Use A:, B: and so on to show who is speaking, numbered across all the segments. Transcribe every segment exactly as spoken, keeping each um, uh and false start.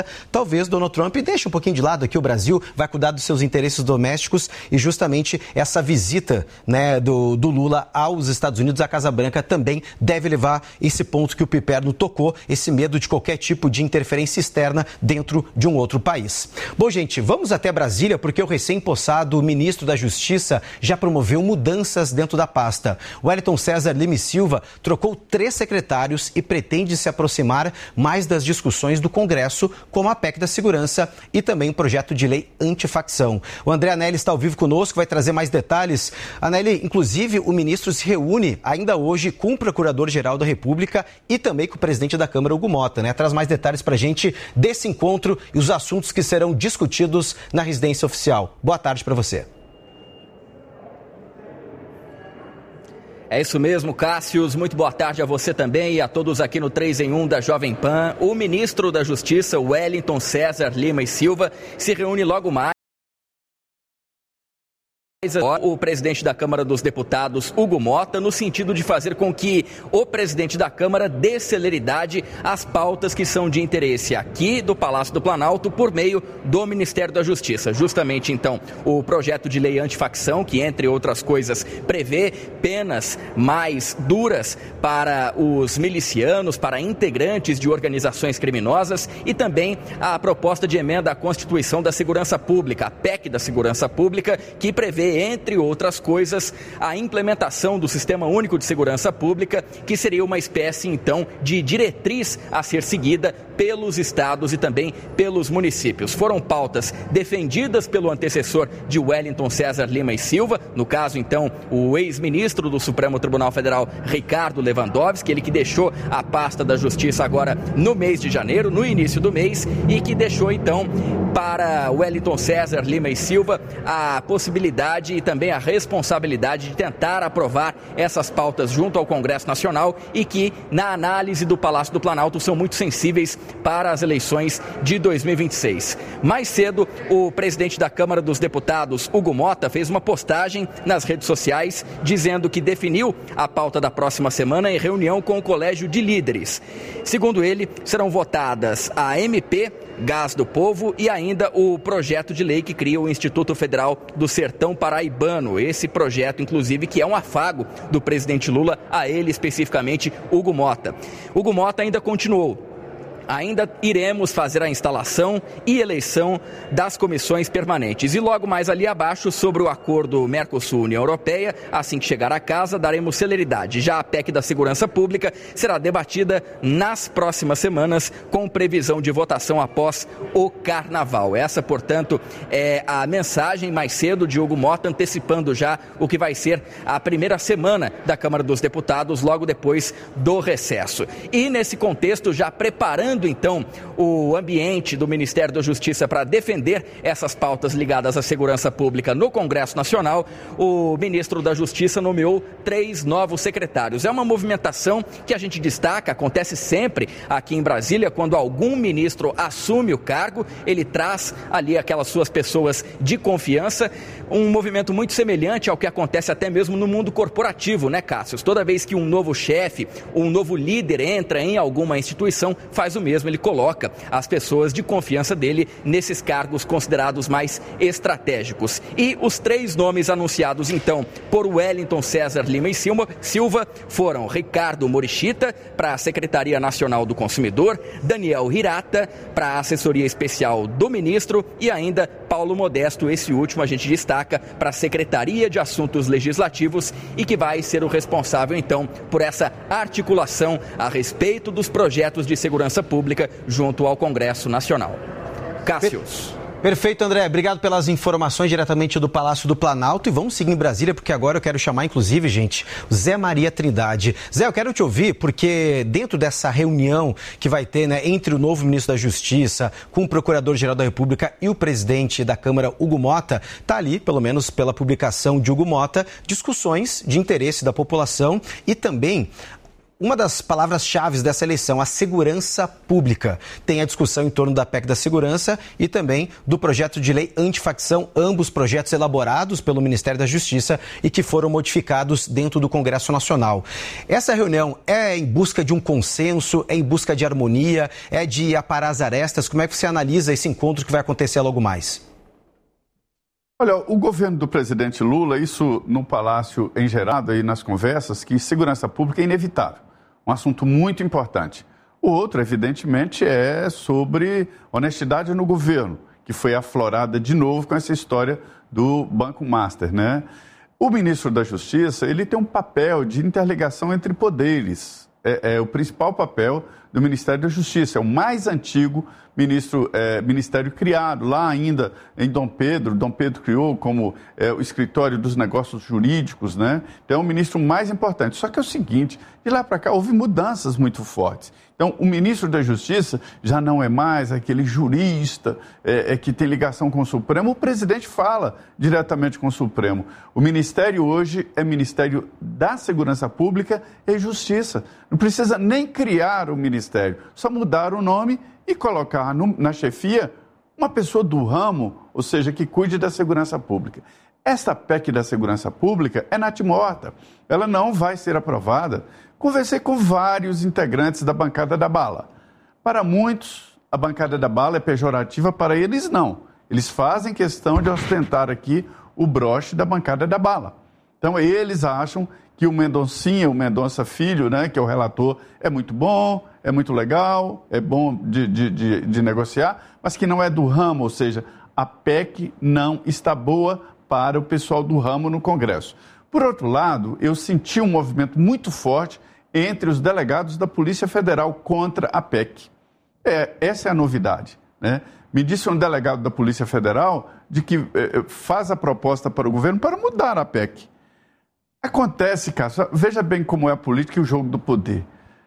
A: talvez Donald Trump deixe um pouquinho de lado aqui o Brasil, vai cuidar dos seus interesses domésticos e justamente essa visita, né, do, do Lula aos Estados Unidos, à Casa Branca, também deve levar esse ponto que o Piperno tocou, esse medo de qualquer tipo de interferência externa dentro de um outro país. Bom, gente, vamos até Brasília porque o recém-possado ministro da Justiça já promoveu mudanças dentro da pasta. O Wellington César Lima e Silva trocou três secretários e pretende se aproximar mais das discussões do Congresso, como a P E C da Segurança e também o projeto de lei antifacção. O André Anelli está ao vivo conosco, vai trazer mais detalhes. Anelli, inclusive, o ministro se reúne ainda hoje com o Procurador-Geral da República e também com o presidente da Câmara, Hugo Mota, né? Traz mais detalhes para a gente desse encontro e os assuntos que serão discutidos na residência oficial. Boa tarde para você.
B: É isso mesmo, Cássius. Muito boa tarde a você também e a todos aqui no três em um da Jovem Pan. O ministro da Justiça, Wellington César Lima e Silva, se reúne logo mais. O presidente da Câmara dos Deputados, Hugo Mota, no sentido de fazer com que o presidente da Câmara dê celeridade às pautas que são de interesse aqui do Palácio do Planalto por meio do Ministério da Justiça. Justamente, então, o projeto de lei antifacção, que, entre outras coisas, prevê penas mais duras para os milicianos, para integrantes de organizações criminosas e também a proposta de emenda à Constituição da Segurança Pública, a P E C da Segurança Pública, que prevê, entre outras coisas, a implementação do Sistema Único de Segurança Pública, que seria uma espécie, então, de diretriz a ser seguida pelos estados e também pelos municípios. Foram pautas defendidas pelo antecessor de Wellington César Lima e Silva, no caso, então, o ex-ministro do Supremo Tribunal Federal, Ricardo Lewandowski, ele que deixou a pasta da Justiça agora no mês de janeiro, no início do mês, e que deixou, então, para Wellington César Lima e Silva a possibilidade e também a responsabilidade de tentar aprovar essas pautas junto ao Congresso Nacional e que, na análise do Palácio do Planalto, são muito sensíveis para as eleições de dois mil e vinte e seis. Mais cedo, o presidente da Câmara dos Deputados, Hugo Mota, fez uma postagem nas redes sociais dizendo que definiu a pauta da próxima semana em reunião com o Colégio de Líderes. Segundo ele, serão votadas a M P, Gás do Povo e ainda o projeto de lei que cria o Instituto Federal do Sertão Paraibano. Esse projeto, inclusive, que é um afago do presidente Lula a ele, especificamente, Hugo Mota. Hugo Mota ainda continuou. Ainda iremos fazer a instalação e eleição das comissões permanentes. E logo mais ali abaixo, sobre o acordo Mercosul-União Europeia, assim que chegar a casa, daremos celeridade. Já a P E C da Segurança Pública será debatida nas próximas semanas, com previsão de votação após o Carnaval. Essa, portanto, é a mensagem mais cedo de Hugo Mota, antecipando já o que vai ser a primeira semana da Câmara dos Deputados, logo depois do recesso. E nesse contexto, já preparando então o ambiente do Ministério da Justiça para defender essas pautas ligadas à segurança pública no Congresso Nacional, o ministro da Justiça nomeou três novos secretários. É uma movimentação que a gente destaca, acontece sempre aqui em Brasília, quando algum ministro assume o cargo, ele traz ali aquelas suas pessoas de confiança, um movimento muito semelhante ao que acontece até mesmo no mundo corporativo, né, Cássio? Toda vez que um novo chefe, um novo líder entra em alguma instituição, faz o mesmo, ele coloca as pessoas de confiança dele nesses cargos considerados mais estratégicos. E os três nomes anunciados, então, por Wellington César Lima e Silva foram Ricardo Morishita, para a Secretaria Nacional do Consumidor, Daniel Hirata, para a Assessoria Especial do Ministro e ainda Paulo Modesto, esse último a gente destaca, para a Secretaria de Assuntos Legislativos e que vai ser o responsável, então, por essa articulação a respeito dos projetos de segurança pública junto ao Congresso Nacional. Cássius.
A: Perfeito, André. Obrigado pelas informações diretamente do Palácio do Planalto. E vamos seguir em Brasília, porque agora eu quero chamar, inclusive, gente, o Zé Maria Trindade. Zé, eu quero te ouvir, porque dentro dessa reunião que vai ter, né, entre o novo ministro da Justiça, com o Procurador-Geral da República e o presidente da Câmara, Hugo Mota, está ali, pelo menos pela publicação de Hugo Mota, discussões de interesse da população e também uma das palavras-chave dessa eleição, a segurança pública. Tem a discussão em torno da P E C da segurança e também do projeto de lei antifacção, ambos projetos elaborados pelo Ministério da Justiça e que foram modificados dentro do Congresso Nacional. Essa reunião é em busca de um consenso, é em busca de harmonia, é de aparar as arestas? Como é que você analisa esse encontro que vai acontecer logo mais?
C: Olha, o governo do presidente Lula, isso no Palácio engerado aí nas conversas, que segurança pública é inevitável. Um assunto muito importante. O outro, evidentemente, é sobre honestidade no governo, que foi aflorada de novo com essa história do Banco Master, né? O ministro da Justiça, ele tem um papel de interligação entre poderes. É, é o principal papel do Ministério da Justiça, é o mais antigo ministro, é, ministério criado lá ainda em Dom Pedro. Dom Pedro criou como é, o escritório dos negócios jurídicos, né? Então é o ministro mais importante. Só que é o seguinte, de lá para cá houve mudanças muito fortes. Então o ministro da Justiça já não é mais aquele jurista é, é, que tem ligação com o Supremo. O presidente fala diretamente com o Supremo. O ministério hoje é Ministério da Segurança Pública e Justiça. Não precisa nem criar o ministério, só mudar o nome e colocar no, na chefia uma pessoa do ramo, ou seja, que cuide da segurança pública. Esta P E C da segurança pública é natimorta, ela não vai ser aprovada. Conversei com vários integrantes da bancada da bala. Para muitos, a bancada da bala é pejorativa, para eles não. Eles fazem questão de ostentar aqui o broche da bancada da bala. Então, eles acham que o Mendoncinha, o Mendonça Filho, né, que é o relator, é muito bom, é muito legal, é bom de, de, de, de negociar, mas que não é do ramo, ou seja, a P E C não está boa para o pessoal do ramo no Congresso. Por outro lado, eu senti um movimento muito forte entre os delegados da Polícia Federal contra a P E C. É, essa é a novidade, né? Me disse um delegado da Polícia Federal de que eh, faz a proposta para o governo para mudar a P E C. Acontece, Cássio, veja bem como é a política e o jogo do poder.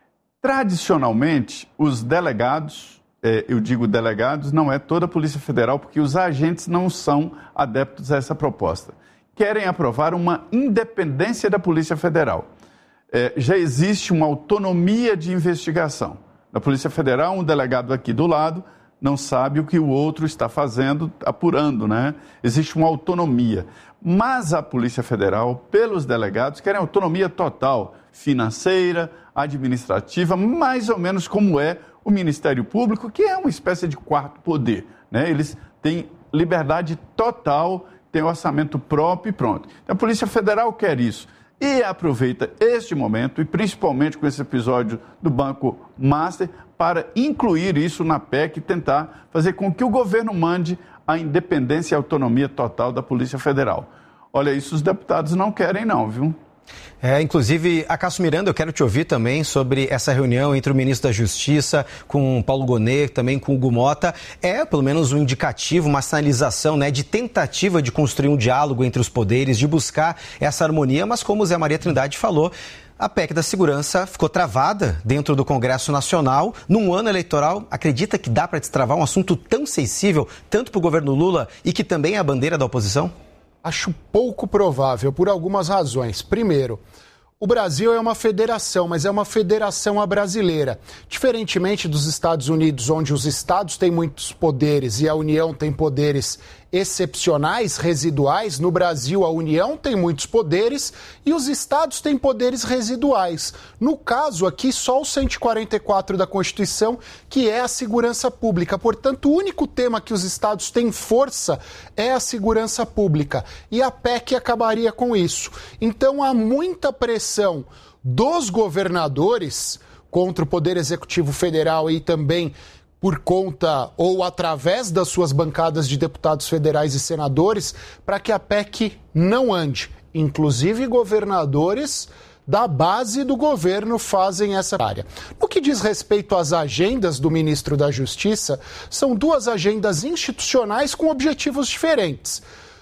C: Tradicionalmente, os delegados, eh, eu digo delegados, não é toda a Polícia Federal, porque os agentes não são adeptos a essa proposta. Querem aprovar uma independência da Polícia Federal. Eh, já existe uma autonomia de investigação. Na Polícia Federal, um delegado aqui do lado não sabe o que o outro está fazendo, apurando, né? Existe uma autonomia. Mas a Polícia Federal, pelos delegados, querem autonomia total, financeira, administrativa, mais ou menos como é o Ministério Público, que é uma espécie de quarto poder, né? Eles têm liberdade total, têm orçamento próprio e pronto. Então, a Polícia Federal quer isso. E aproveita este momento, e principalmente com esse episódio do Banco Master, para incluir isso na P E C e tentar fazer com que o governo mande a independência e autonomia total da Polícia Federal. Olha, isso os deputados não querem não, viu?
A: É, inclusive, Acácio Miranda, eu quero te ouvir também sobre essa reunião entre o ministro da Justiça com Paulo Gonet, também com Hugo Mota. É, pelo menos, um indicativo, uma sinalização, né, de tentativa de construir um diálogo entre os poderes, de buscar essa harmonia, mas como o Zé Maria Trindade falou, a P E C da segurança ficou travada dentro do Congresso Nacional. Num ano eleitoral, acredita que dá para destravar um assunto tão sensível, tanto para o governo Lula e que também é a bandeira da oposição?
D: Acho pouco provável, por algumas razões. Primeiro, o Brasil é uma federação, mas é uma federação à brasileira. Diferentemente dos Estados Unidos, onde os estados têm muitos poderes e a União tem poderes excepcionais, residuais, no Brasil a União tem muitos poderes e os estados têm poderes residuais. No caso aqui, só o cento e quarenta e quatro da Constituição, que é a segurança pública. Portanto, o único tema que os estados têm força é a segurança pública. E a P E C acabaria com isso. Então, há muita pressão dos governadores contra o Poder Executivo Federal e também por conta ou através das suas bancadas de deputados federais e senadores, para que a P E C não ande. Inclusive, governadores da base do governo fazem essa área. No que diz respeito às agendas do ministro da Justiça, são duas agendas institucionais com objetivos diferentes.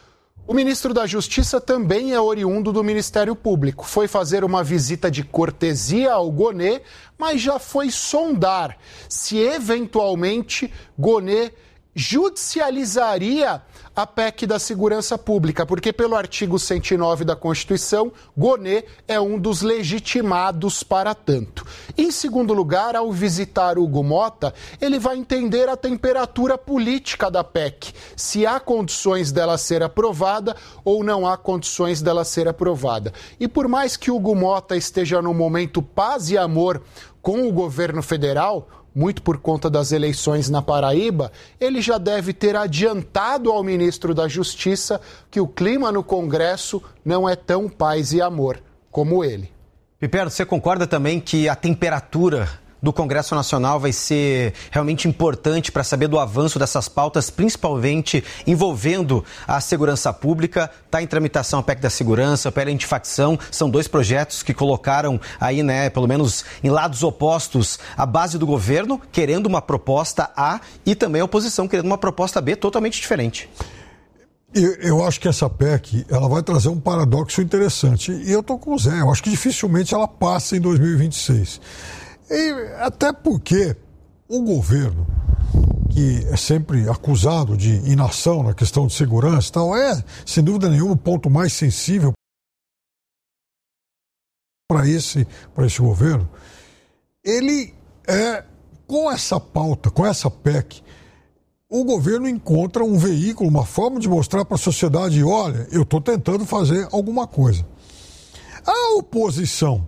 D: O ministro da Justiça também é oriundo do Ministério Público. Foi fazer uma visita de cortesia ao Gonet, mas já foi sondar se eventualmente Gonet judicializaria a P E C da segurança pública, porque pelo artigo cento e nove da Constituição, Gonê é um dos legitimados para tanto. Em segundo lugar, ao visitar Hugo Mota, ele vai entender a temperatura política da P E C, se há condições dela ser aprovada ou não há condições dela ser aprovada. E por mais que Hugo Mota esteja no momento paz e amor com o governo federal, muito por conta das eleições na Paraíba, ele já deve ter adiantado ao ministro da Justiça que o clima no Congresso não é tão paz e amor como ele.
A: Piperno, você concorda também que a temperatura do Congresso Nacional vai ser realmente importante para saber do avanço dessas pautas, principalmente envolvendo a segurança pública? Está em tramitação a P E C da segurança, a P L antifacção, são dois projetos que colocaram aí, né, pelo menos em lados opostos, a base do governo querendo uma proposta A e também a oposição querendo uma proposta B totalmente diferente.
E: Eu, eu acho que essa P E C ela vai trazer um paradoxo interessante. E eu estou com o Zé, eu acho que dificilmente ela passa em dois mil e vinte e seis. E até porque o governo, que é sempre acusado de inação na questão de segurança e tal, é, sem dúvida nenhuma, o ponto mais sensível para esse, para esse governo. Ele é, com essa pauta, com essa P E C, o governo encontra um veículo, uma forma de mostrar para a sociedade, olha, eu estou tentando fazer alguma coisa. A oposição,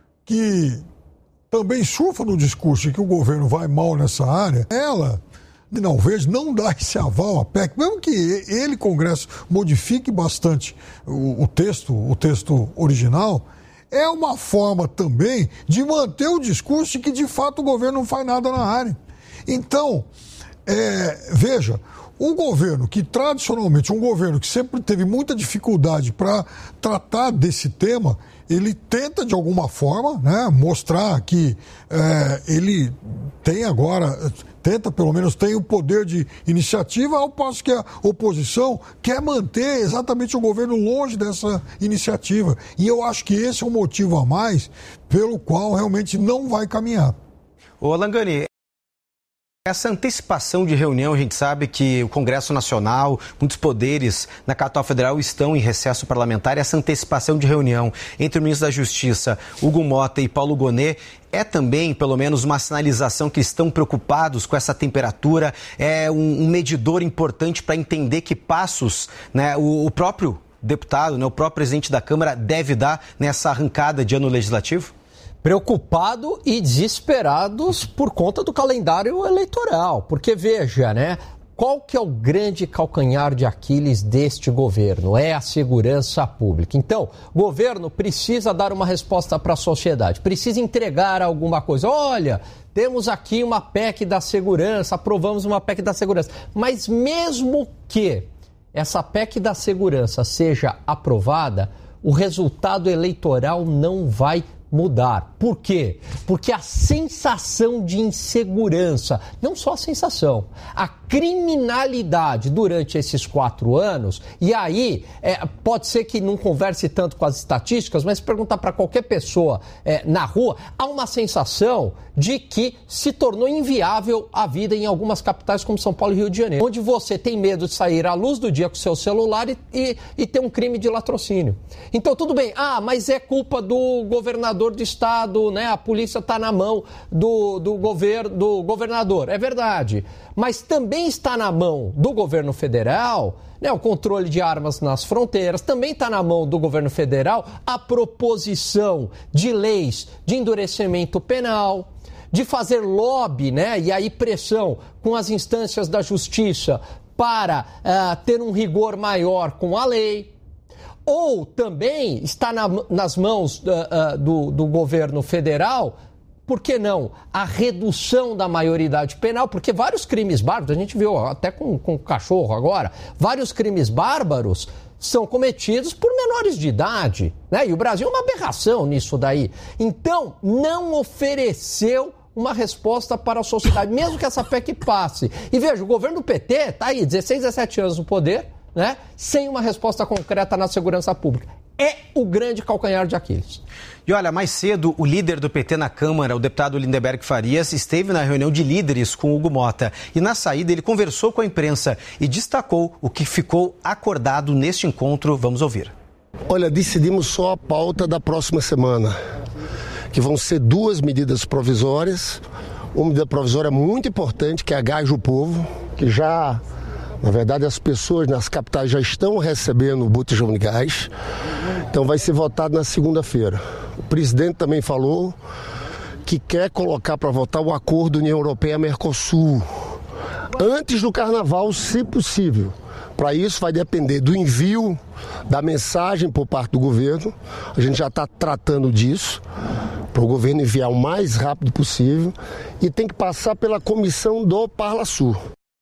E: que também surfa no discurso de que o governo vai mal nessa área, ela, não vejo, não dá esse aval à P E C, mesmo que ele, Congresso, modifique bastante o, o texto, o texto original, é uma forma também de manter o discurso de que, de fato, o governo não faz nada na área. Então, é, veja, um governo que, tradicionalmente, um governo que sempre teve muita dificuldade para tratar desse tema, ele tenta, de alguma forma, né, mostrar que é, ele tem agora, tenta pelo menos, tem o poder de iniciativa, ao passo que a oposição quer manter exatamente o governo longe dessa iniciativa. E eu acho que esse é um motivo a mais pelo qual realmente não vai caminhar.
A: Ô Langani, essa antecipação de reunião, a gente sabe que o Congresso Nacional, muitos poderes na capital federal estão em recesso parlamentar. Essa antecipação de reunião entre o ministro da Justiça, Hugo Mota, e Paulo Gonê é também, pelo menos, uma sinalização que estão preocupados com essa temperatura, é um, um medidor importante para entender que passos, né, o, o próprio deputado, né, o próprio presidente da Câmara deve dar nessa arrancada de ano legislativo?
F: Preocupado e desesperados por conta do calendário eleitoral. Porque, veja, né? Qual que é o grande calcanhar de Aquiles deste governo? É a segurança pública. Então, o governo precisa dar uma resposta para a sociedade, precisa entregar alguma coisa. Olha, temos aqui uma P E C da segurança, aprovamos uma P E C da segurança. Mas mesmo que essa P E C da segurança seja aprovada, o resultado eleitoral não vai mudar. Por quê? Porque a sensação de insegurança, não só a sensação, a criminalidade durante esses quatro anos, e aí é, pode ser que não converse tanto com as estatísticas, mas se perguntar para qualquer pessoa é, na rua, há uma sensação de que se tornou inviável a vida em algumas capitais como São Paulo e Rio de Janeiro, onde você tem medo de sair à luz do dia com o seu celular e, e, e ter um crime de latrocínio. Então tudo bem, ah, mas é culpa do governador do estado, né? A polícia está na mão do, do, gover, do governador, é verdade, mas também está na mão do governo federal, né, o controle de armas nas fronteiras, também está na mão do governo federal a proposição de leis de endurecimento penal, de fazer lobby, né, e aí pressão com as instâncias da justiça para uh, ter um rigor maior com a lei. Ou também está na, nas mãos uh, uh, do, do governo federal, por que não, a redução da maioridade penal, porque vários crimes bárbaros, a gente viu até com, com cachorro agora, vários crimes bárbaros são cometidos por menores de idade, né? E o Brasil é uma aberração nisso daí. Então, não ofereceu uma resposta para a sociedade, mesmo que essa P E C passe. E veja, o governo do P T está aí, dezesseis, dezessete anos no poder, né? Sem uma resposta concreta na segurança pública. é o grande calcanhar de Aquiles.
A: E olha, mais cedo, o líder do P T na Câmara, o deputado Lindenberg Farias, esteve na reunião de líderes com Hugo Motta. E na saída ele conversou com a imprensa e destacou o que ficou acordado neste encontro. Vamos ouvir.
G: Olha, decidimos só a pauta da próxima semana, que vão ser duas medidas provisórias. Uma medida provisória muito importante, que é a Gás do Povo, que já, na verdade, as pessoas nas capitais já estão recebendo o botijão de gás. Então vai ser votado na segunda-feira. O presidente também falou que quer colocar para votar o acordo União Europeia-Mercosul antes do Carnaval, se possível. Para isso vai depender do envio da mensagem por parte do governo. A gente já está tratando disso, para o governo enviar o mais rápido possível, e tem que passar pela comissão do Parlasul.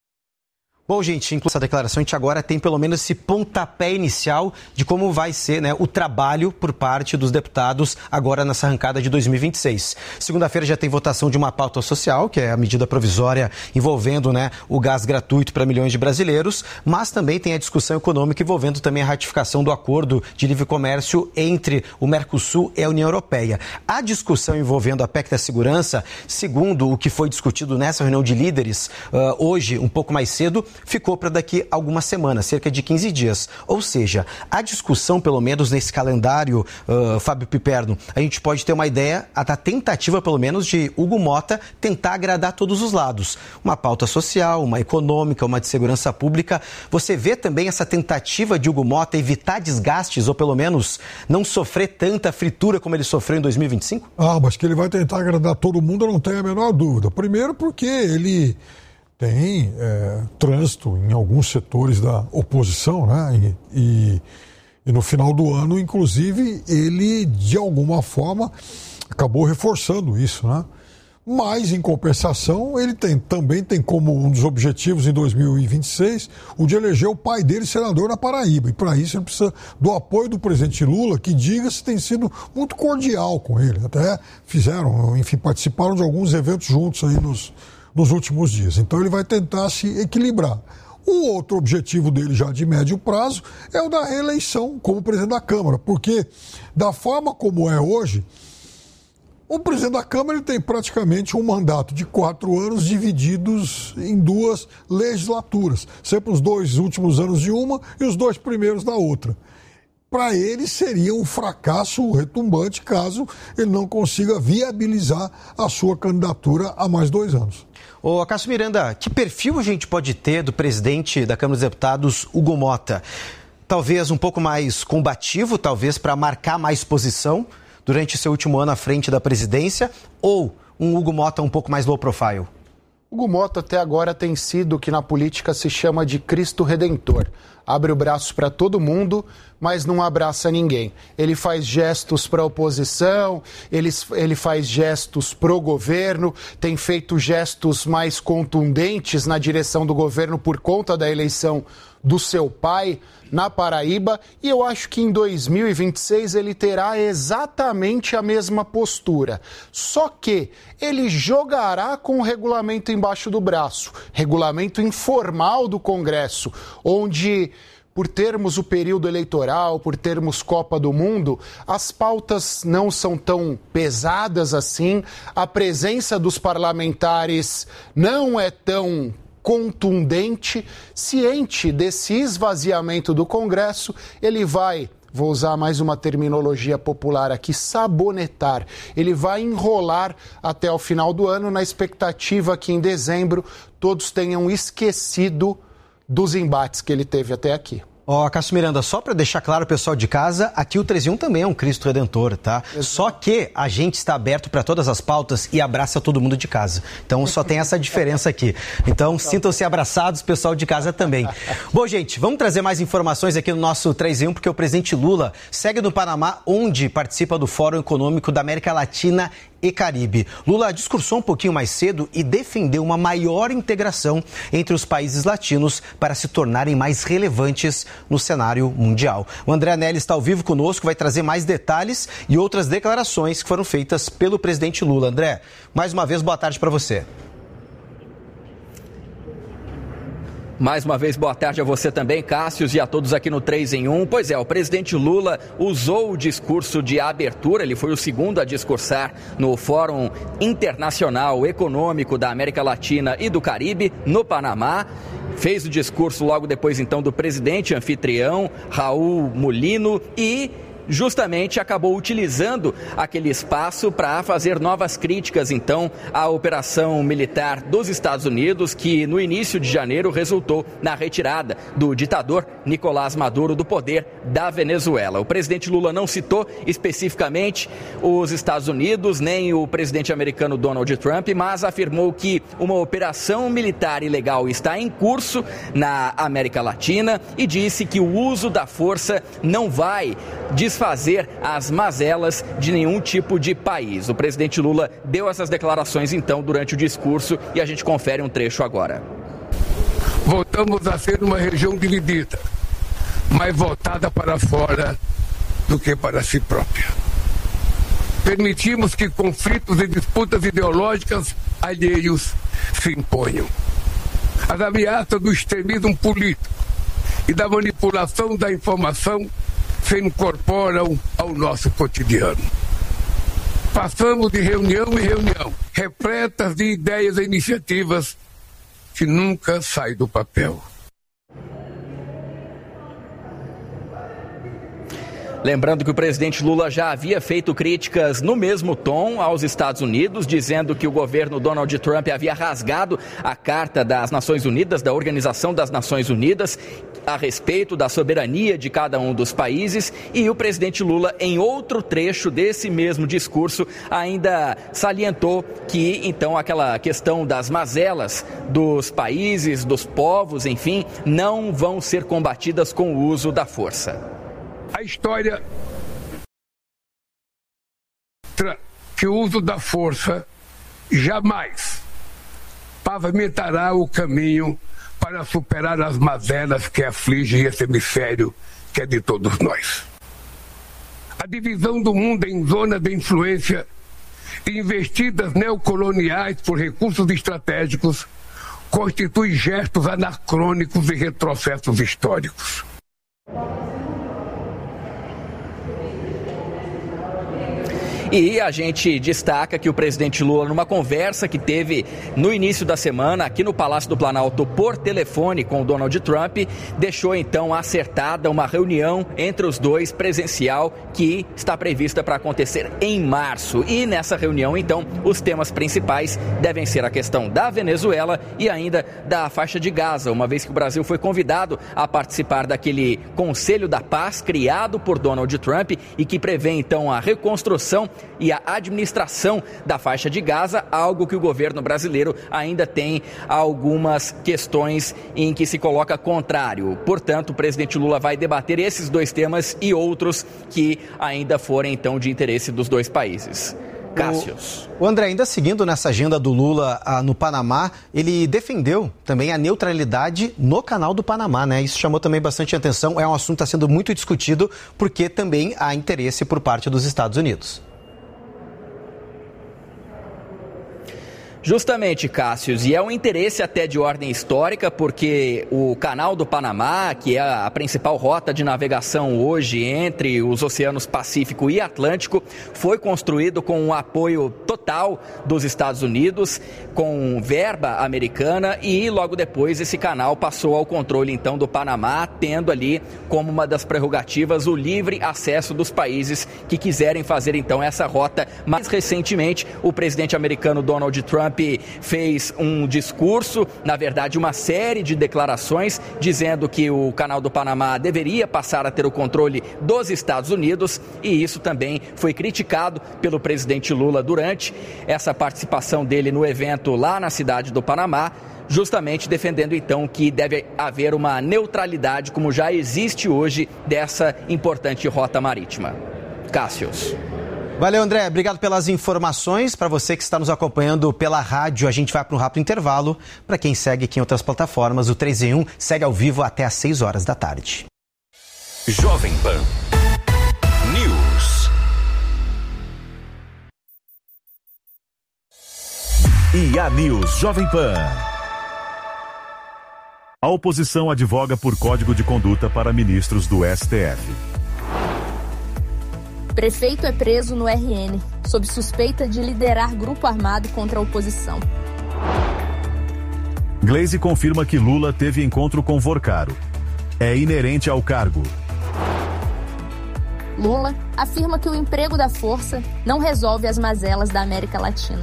A: Bom, gente, inclusive essa declaração, a gente agora tem pelo menos esse pontapé inicial de como vai ser, né, o trabalho por parte dos deputados agora nessa arrancada de dois mil e vinte e seis. Segunda-feira já tem votação de uma pauta social, que é a medida provisória envolvendo, né, o gás gratuito para milhões de brasileiros, mas também tem a discussão econômica envolvendo também a ratificação do acordo de livre comércio entre o Mercosul e a União Europeia. A discussão envolvendo a P E C da segurança, segundo o que foi discutido nessa reunião de líderes, uh, hoje, um pouco mais cedo, ficou para daqui a algumas semanas, cerca de quinze dias. Ou seja, a discussão, pelo menos nesse calendário, uh, Fábio Piperno, a gente pode ter uma ideia, a da tentativa, pelo menos, de Hugo Motta tentar agradar todos os lados. Uma pauta social, uma econômica, uma de segurança pública. Você vê também essa tentativa de Hugo Motta evitar desgastes, ou pelo menos não sofrer tanta fritura como ele sofreu em dois mil e vinte e cinco?
E: Ah, mas que ele vai tentar agradar todo mundo, eu não tenho a menor dúvida. Primeiro porque ele tem é, trânsito em alguns setores da oposição, né? E, e, e no final do ano, inclusive, ele, de alguma forma, acabou reforçando isso, né? Mas, em compensação, ele tem, também tem como um dos objetivos em dois mil e vinte e seis o de eleger o pai dele senador na Paraíba. E para isso ele precisa do apoio do presidente Lula, que, diga-se, tem sido muito cordial com ele. Até fizeram, enfim, participaram de alguns eventos juntos aí nos... nos últimos dias. Então ele vai tentar se equilibrar. O outro objetivo dele já de médio prazo é o da reeleição como presidente da Câmara, porque da forma como é hoje, o presidente da Câmara ele tem praticamente um mandato de quatro anos divididos em duas legislaturas, sempre os dois últimos anos de uma e os dois primeiros da outra. Para ele seria um fracasso retumbante caso ele não consiga viabilizar a sua candidatura a mais dois anos.
A: Ô, Cássio Miranda, que perfil a gente pode ter do presidente da Câmara dos Deputados, Hugo Motta? Talvez um pouco mais combativo, talvez para marcar mais posição durante seu último ano à frente da presidência, ou um Hugo Motta um pouco mais low profile?
D: Hugo Motta até agora tem sido o que na política se chama de Cristo Redentor. Abre o braço para todo mundo, mas não abraça ninguém. Ele faz gestos para a oposição, ele, ele faz gestos pro governo, tem feito gestos mais contundentes na direção do governo por conta da eleição do seu pai na Paraíba, e eu acho que em dois mil e vinte e seis ele terá exatamente a mesma postura. Só que ele jogará com o regulamento embaixo do braço, regulamento informal do Congresso, onde, por termos o período eleitoral, por termos Copa do Mundo, as pautas não são tão pesadas assim, a presença dos parlamentares não é tão contundente. Ciente desse esvaziamento do Congresso, ele vai, vou usar mais uma terminologia popular aqui, sabonetar. Ele vai enrolar até o final do ano na expectativa que em dezembro todos tenham esquecido dos embates que ele teve até aqui.
A: Ó, oh, Cássio Miranda, só para deixar claro, pessoal de casa, aqui o treze e um também é um Cristo Redentor, tá? Exato. Só que a gente está aberto para todas as pautas e abraça todo mundo de casa. Então só tem essa diferença aqui. Então sintam-se abraçados, pessoal de casa também. Bom, gente, vamos trazer mais informações aqui no nosso treze e um, porque o presidente Lula segue no Panamá, onde participa do Fórum Econômico da América Latina e Caribe. Lula discursou um pouquinho mais cedo e defendeu uma maior integração entre os países latinos para se tornarem mais relevantes no cenário mundial. O André Anelli está ao vivo conosco, vai trazer mais detalhes e outras declarações que foram feitas pelo presidente Lula. André, mais uma vez, boa tarde para você.
B: Mais uma vez, boa tarde a você também, Cássius, e a todos aqui no três em um. Pois é, o presidente Lula usou o discurso de abertura, ele foi o segundo a discursar no Fórum Internacional Econômico da América Latina e do Caribe, no Panamá. Fez o discurso logo depois, então, do presidente anfitrião, Raul Mulino, e justamente acabou utilizando aquele espaço para fazer novas críticas, então, à operação militar dos Estados Unidos, que no início de janeiro resultou na retirada do ditador Nicolás Maduro do poder da Venezuela. O presidente Lula não citou especificamente os Estados Unidos, nem o presidente americano Donald Trump, mas afirmou que uma operação militar ilegal está em curso na América Latina e disse que o uso da força não vai desfazer as mazelas de nenhum tipo de país. O presidente Lula deu essas declarações, então, durante o discurso, e a gente confere um trecho agora.
H: Voltamos a ser uma região dividida, mais voltada para fora do que para si própria. Permitimos que conflitos e disputas ideológicas alheios se imponham. As ameaças do extremismo político e da manipulação da informação se incorporam ao nosso cotidiano. Passamos de reunião em reunião, repletas de ideias e iniciativas que nunca saem do papel.
B: Lembrando que o presidente Lula já havia feito críticas no mesmo tom aos Estados Unidos, dizendo que o governo Donald Trump havia rasgado a Carta das Nações Unidas, da Organização das Nações Unidas, a respeito da soberania de cada um dos países, e o presidente Lula, em outro trecho desse mesmo discurso, ainda salientou que, então, aquela questão das mazelas dos países, dos povos, enfim, não vão ser combatidas com o uso da força.
H: A história que o uso da força jamais pavimentará o caminho para superar as mazelas que afligem esse hemisfério que é de todos nós. A divisão do mundo em zonas de influência e investidas neocoloniais por recursos estratégicos constitui gestos anacrônicos e retrocessos históricos.
B: E a gente destaca que o presidente Lula, numa conversa que teve no início da semana aqui no Palácio do Planalto por telefone com o Donald Trump, deixou então acertada uma reunião entre os dois presencial que está prevista para acontecer em março. E nessa reunião, então, os temas principais devem ser a questão da Venezuela e ainda da faixa de Gaza, uma vez que o Brasil foi convidado a participar daquele Conselho da Paz criado por Donald Trump e que prevê então a reconstrução e a administração da faixa de Gaza, algo que o governo brasileiro ainda tem algumas questões em que se coloca contrário. Portanto, o presidente Lula vai debater esses dois temas e outros que ainda forem, então, de interesse dos dois países. Cássius.
A: O André, ainda seguindo nessa agenda do Lula ah, no Panamá, ele defendeu também a neutralidade no Canal do Panamá, né? Isso chamou também bastante atenção, é um assunto que está sendo muito discutido porque também há interesse por parte dos Estados Unidos.
B: Justamente, Cássius, e é um interesse até de ordem histórica, porque o Canal do Panamá, que é a principal rota de navegação hoje entre os oceanos Pacífico e Atlântico, foi construído com o apoio total dos Estados Unidos, com verba americana, e logo depois esse canal passou ao controle então do Panamá, tendo ali como uma das prerrogativas o livre acesso dos países que quiserem fazer então essa rota. Mais recentemente, o presidente americano Donald Trump fez um discurso, na verdade uma série de declarações, dizendo que o Canal do Panamá deveria passar a ter o controle dos Estados Unidos, e isso também foi criticado pelo presidente Lula durante essa participação dele no evento lá na cidade do Panamá, justamente defendendo então que deve haver uma neutralidade, como já existe hoje, dessa importante rota marítima. Cássius.
A: Valeu, André. Obrigado pelas informações. Para você que está nos acompanhando pela rádio, a gente vai para um rápido intervalo. Para quem segue aqui em outras plataformas, o três em um segue ao vivo até às seis horas da tarde.
I: Jovem Pan News. I A News Jovem Pan.
J: A oposição advoga por código de conduta para ministros do S T F.
K: Prefeito é preso no R N, sob suspeita de liderar grupo armado contra a oposição.
J: Gleisi confirma que Lula teve encontro com Vorcaro. É inerente ao cargo.
K: Lula afirma que o emprego da força não resolve as mazelas da América Latina.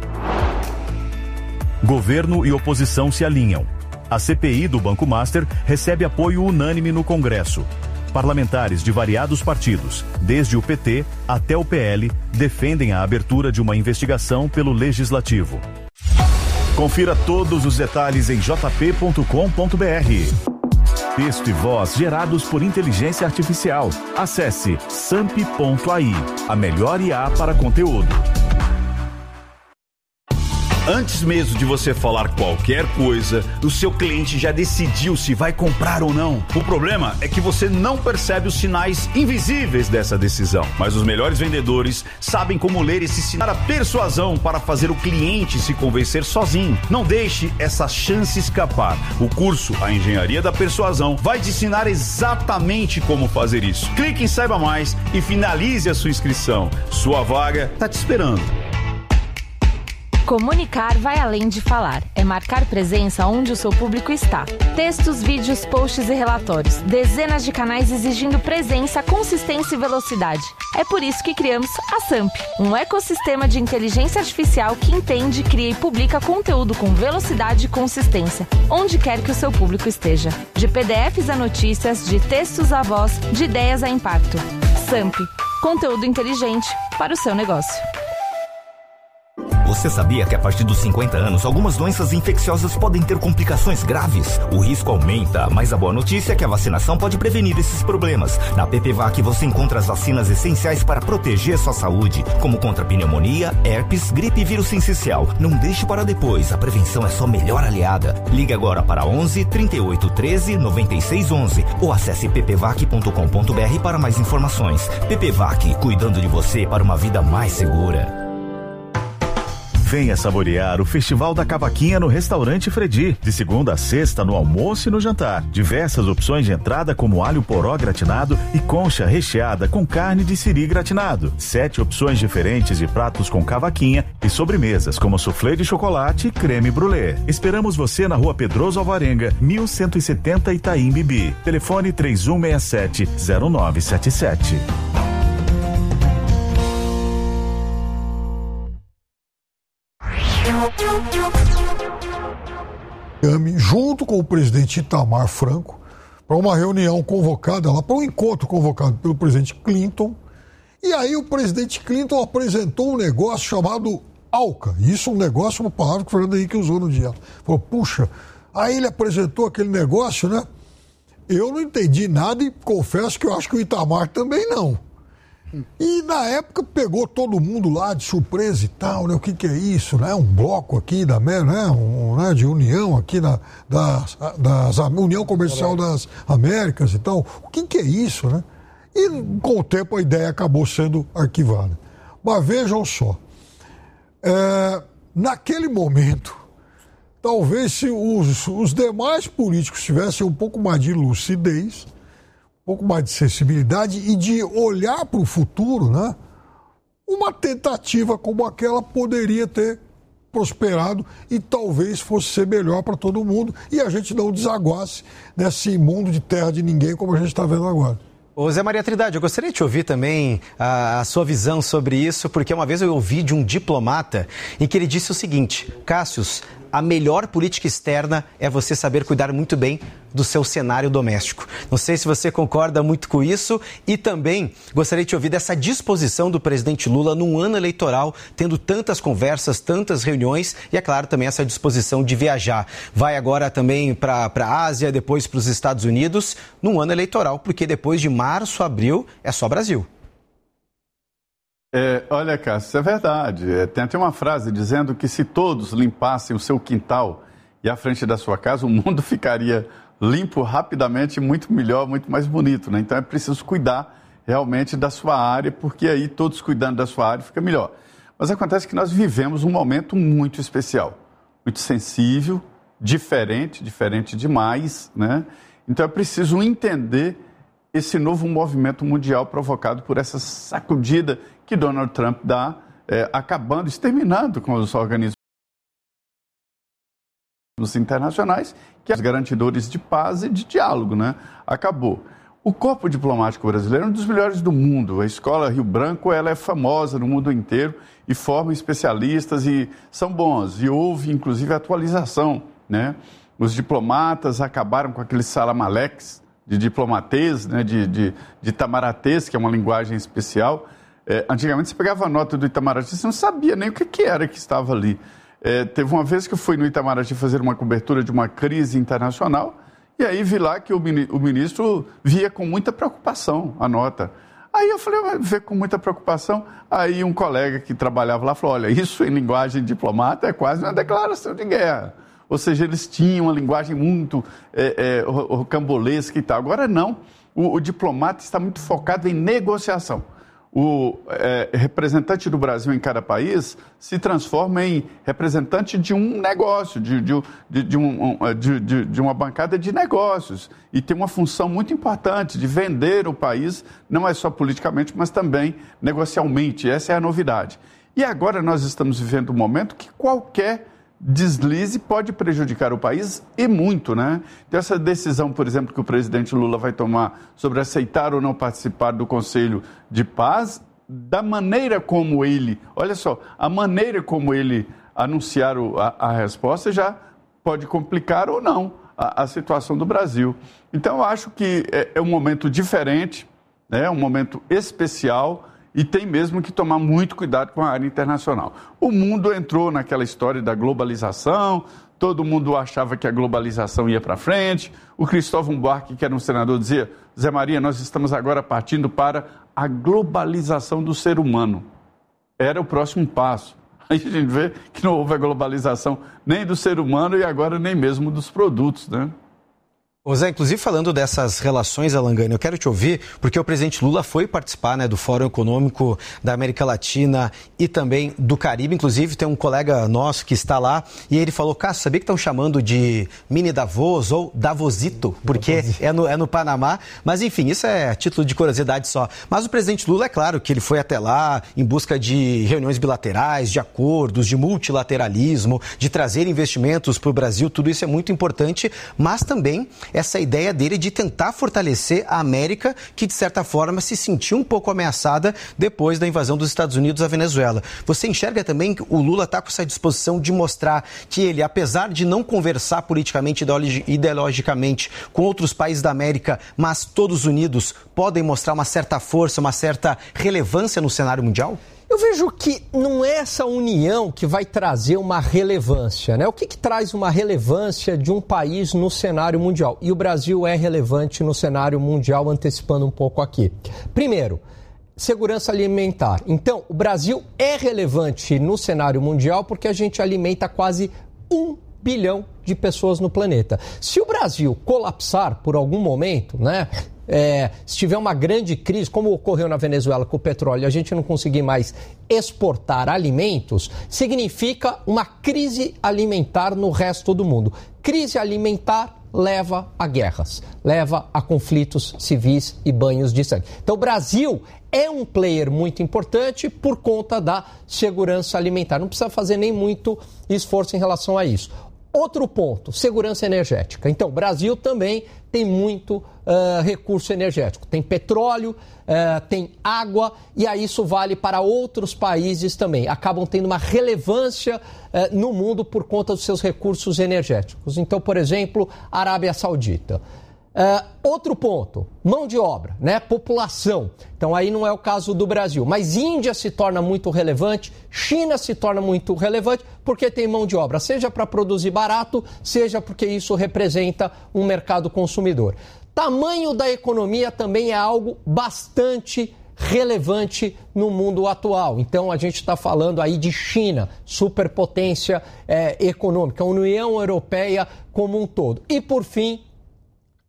J: Governo e oposição se alinham. A C P I do Banco Master recebe apoio unânime no Congresso. Parlamentares de variados partidos, desde o P T até o P L, defendem a abertura de uma investigação pelo Legislativo. Confira todos os detalhes em j p ponto com ponto b r. Texto e voz gerados por inteligência artificial. Acesse samp ponto a i, a melhor I A para conteúdo.
L: Antes mesmo de você falar qualquer coisa, o seu cliente já decidiu se vai comprar ou não. O problema é que você não percebe os sinais invisíveis dessa decisão. Mas os melhores vendedores sabem como ler esse sinal. A persuasão para fazer o cliente se convencer sozinho. Não deixe essa chance escapar. O curso A Engenharia da Persuasão vai te ensinar exatamente como fazer isso. Clique em Saiba Mais e finalize a sua inscrição. Sua vaga está te esperando.
M: Comunicar vai além de falar. É marcar presença onde o seu público está. Textos, vídeos, posts e relatórios. Dezenas de canais exigindo presença, consistência e velocidade. É por isso que criamos a Samp, um ecossistema de inteligência artificial que entende, cria e publica conteúdo com velocidade e consistência, onde quer que o seu público esteja. De P D Fs a notícias, de textos a voz, de ideias a impacto. Samp, conteúdo inteligente para o seu negócio.
N: Você sabia que a partir dos cinquenta anos, algumas doenças infecciosas podem ter complicações graves? O risco aumenta, mas a boa notícia é que a vacinação pode prevenir esses problemas. Na P P V A C você encontra as vacinas essenciais para proteger sua saúde, como contra pneumonia, herpes, gripe e vírus sincicial. Não deixe para depois, a prevenção é sua melhor aliada. Ligue agora para onze, trinta e oito, treze, noventa e seis, onze ou acesse p p vac ponto com ponto b r para mais informações. P P V A C, cuidando de você para uma vida mais segura.
J: Venha saborear o Festival da Cavaquinha no Restaurante Fredi, de segunda a sexta no almoço e no jantar. Diversas opções de entrada como alho poró gratinado e concha recheada com carne de siri gratinado. Sete opções diferentes de pratos com cavaquinha e sobremesas como soufflé de chocolate e creme brulee. Esperamos você na Rua Pedroso Alvarenga, mil cento e setenta Itaim Bibi. Telefone três um seis sete, zero nove sete sete.
E: Junto com o presidente Itamar Franco, para uma reunião convocada lá, para um encontro convocado pelo presidente Clinton. E aí o presidente Clinton apresentou um negócio chamado ALCA. Isso é um negócio, uma palavra que o Fernando Henrique usou no dia. Falou, puxa, aí ele apresentou aquele negócio, né? Eu não entendi nada e confesso que eu acho que o Itamar também não. E na época pegou todo mundo lá de surpresa e tal, né? O que que é isso, né? Um bloco aqui da né? Um, né? de união aqui da das, das, União Comercial das Américas e tal. O que que é isso, né? E com o tempo a ideia acabou sendo arquivada. Mas vejam só, é, naquele momento, talvez se os, os demais políticos tivessem um pouco mais de lucidez, um pouco mais de sensibilidade e de olhar para o futuro, né? Uma tentativa como aquela poderia ter prosperado e talvez fosse ser melhor para todo mundo e a gente não desaguasse nesse mundo de terra de ninguém como a gente está vendo agora.
A: Ô Zé Maria Trindade, eu gostaria de te ouvir também a, a sua visão sobre isso, porque uma vez eu ouvi de um diplomata em que ele disse o seguinte: Cássius, a melhor política externa é você saber cuidar muito bem do seu cenário doméstico. Não sei se você concorda muito com isso e também gostaria de te ouvir dessa disposição do presidente Lula num ano eleitoral, tendo tantas conversas, tantas reuniões e, é claro, também essa disposição de viajar. Vai agora também para a Ásia, depois para os Estados Unidos, num ano eleitoral, porque depois de março, abril, é só Brasil.
C: É, olha, Cássio, é verdade. É, tem até uma frase dizendo que se todos limpassem o seu quintal e a frente da sua casa, o mundo ficaria limpo rapidamente, muito melhor, muito mais bonito, né? Então é preciso cuidar realmente da sua área, porque aí todos cuidando da sua área fica melhor. Mas acontece que nós vivemos um momento muito especial, muito sensível, diferente, diferente demais, né? Então é preciso entender esse novo movimento mundial provocado por essa sacudida que Donald Trump dá, é, acabando, exterminando com os organismos internacionais, que são os garantidores de paz e de diálogo, né? Acabou. O corpo diplomático brasileiro é um dos melhores do mundo. A Escola Rio Branco, ela é famosa no mundo inteiro e forma especialistas e são bons. E houve, inclusive, atualização, né? Os diplomatas acabaram com aqueles salamaleques de diplomatês, né? de, de, de itamaracês, que é uma linguagem especial. É, antigamente, você pegava a nota do Itamaraty, você não sabia nem o que, que era que estava ali. É, teve uma vez que eu fui no Itamaraty fazer uma cobertura de uma crise internacional, e aí vi lá que o ministro via com muita preocupação a nota. Aí eu falei, vê com muita preocupação. Aí um colega que trabalhava lá falou, olha, isso em linguagem diplomata é quase uma declaração de guerra. Ou seja, eles tinham uma linguagem muito é, é, rocambolesca e tal. Agora não, o, o diplomata está muito focado em negociação. O é, representante do Brasil em cada país se transforma em representante de um negócio, de, de, de, de, um, de, de, de uma bancada de negócios. E tem uma função muito importante de vender o país, não é só politicamente, mas também negocialmente. Essa é a novidade. E agora nós estamos vivendo um momento que qualquer deslize pode prejudicar o país e muito, né? Então, essa decisão, por exemplo, que o presidente Lula vai tomar sobre aceitar ou não participar do Conselho de Paz, da maneira como ele, olha só, a maneira como ele anunciar o, a, a resposta já pode complicar ou não a, a situação do Brasil. Então, eu acho que é, é um momento diferente, né? Um momento especial, e tem mesmo que tomar muito cuidado com a área internacional. O mundo entrou naquela história da globalização, todo mundo achava que a globalização ia para frente. O Cristóvão Buarque, que era um senador, dizia, Zé Maria, nós estamos agora partindo para a globalização do ser humano. Era o próximo passo. Aí a gente vê que não houve a globalização nem do ser humano e agora nem mesmo dos produtos, né?
A: Ô Zé, inclusive falando dessas relações, Alangani, eu quero te ouvir, porque o presidente Lula foi participar, né, do Fórum Econômico da América Latina e também do Caribe. Inclusive tem um colega nosso que está lá e ele falou, Cássio, sabia que estão chamando de mini Davos ou Davosito, porque é no, é no Panamá, mas enfim, isso é título de curiosidade só. Mas o presidente Lula, é claro que ele foi até lá em busca de reuniões bilaterais, de acordos, de multilateralismo, de trazer investimentos para o Brasil, tudo isso é muito importante, mas também essa ideia dele de tentar fortalecer a América, que de certa forma se sentiu um pouco ameaçada depois da invasão dos Estados Unidos à Venezuela. Você enxerga também que o Lula está com essa disposição de mostrar que ele, apesar de não conversar politicamente, ideologicamente com outros países da América, mas todos unidos, podem mostrar uma certa força, uma certa relevância no cenário mundial?
F: Eu vejo que não é essa união que vai trazer uma relevância, né? O que, que traz uma relevância de um país no cenário mundial? E o Brasil é relevante no cenário mundial, antecipando um pouco aqui. Primeiro, segurança alimentar. Então, o Brasil é relevante no cenário mundial porque a gente alimenta quase um bilhão de pessoas no planeta. Se o Brasil colapsar por algum momento, né? É, se tiver uma grande crise, como ocorreu na Venezuela com o petróleo, e a gente não conseguir mais exportar alimentos, significa uma crise alimentar no resto do mundo. Crise alimentar leva a guerras, leva a conflitos civis e banhos de sangue. Então o Brasil é um player muito importante por conta da segurança alimentar. Não precisa fazer nem muito esforço em relação a isso. Outro ponto, segurança energética. Então, o Brasil também tem muito uh, recurso energético. Tem petróleo, uh, tem água, e aí isso vale para outros países também. Acabam tendo uma relevância uh, no mundo por conta dos seus recursos energéticos. Então, por exemplo, Arábia Saudita. Uh, outro ponto, mão de obra, né? População. Então aí não é o caso do Brasil, mas Índia se torna muito relevante, China se torna muito relevante porque tem mão de obra, seja para produzir barato, seja porque isso representa um mercado consumidor. Tamanho da economia também é algo bastante relevante no mundo atual. Então a gente está falando aí de China, superpotência é, econômica, a União Europeia como um todo. E por fim,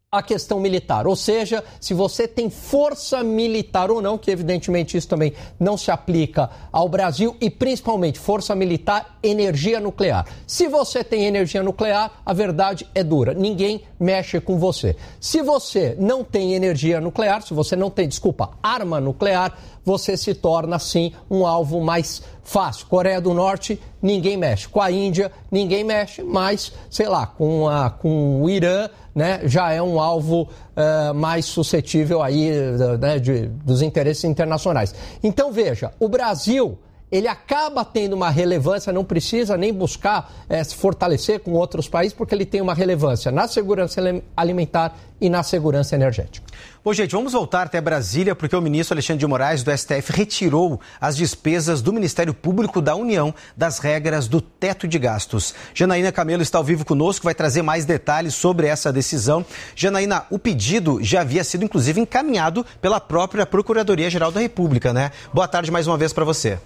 F: a questão militar, ou seja, se você tem força militar ou não, que evidentemente isso também não se aplica ao Brasil, e principalmente força militar, energia nuclear. Se você tem energia nuclear, a verdade é dura, ninguém mexe com você. Se você não tem energia nuclear, se você não tem, desculpa, arma nuclear, você se torna, sim, um alvo mais fácil. Coreia do Norte, ninguém mexe. Com a Índia, ninguém mexe, mas, sei lá, com, a, com o Irã, né, já é um alvo uh, mais suscetível aí, né, de, dos interesses internacionais. Então, veja, o Brasil, ele acaba tendo uma relevância, não precisa nem buscar é, se fortalecer com outros países, porque ele tem uma relevância na segurança alimentar e na segurança energética.
A: Bom, gente, vamos voltar até Brasília, porque o ministro Alexandre de Moraes, do S T F, retirou as despesas do Ministério Público da União das regras do teto de gastos. Janaína Camelo está ao vivo conosco, vai trazer mais detalhes sobre essa decisão. Janaína, o pedido já havia sido, inclusive, encaminhado pela própria Procuradoria-Geral da República, né? Boa tarde mais uma vez para você.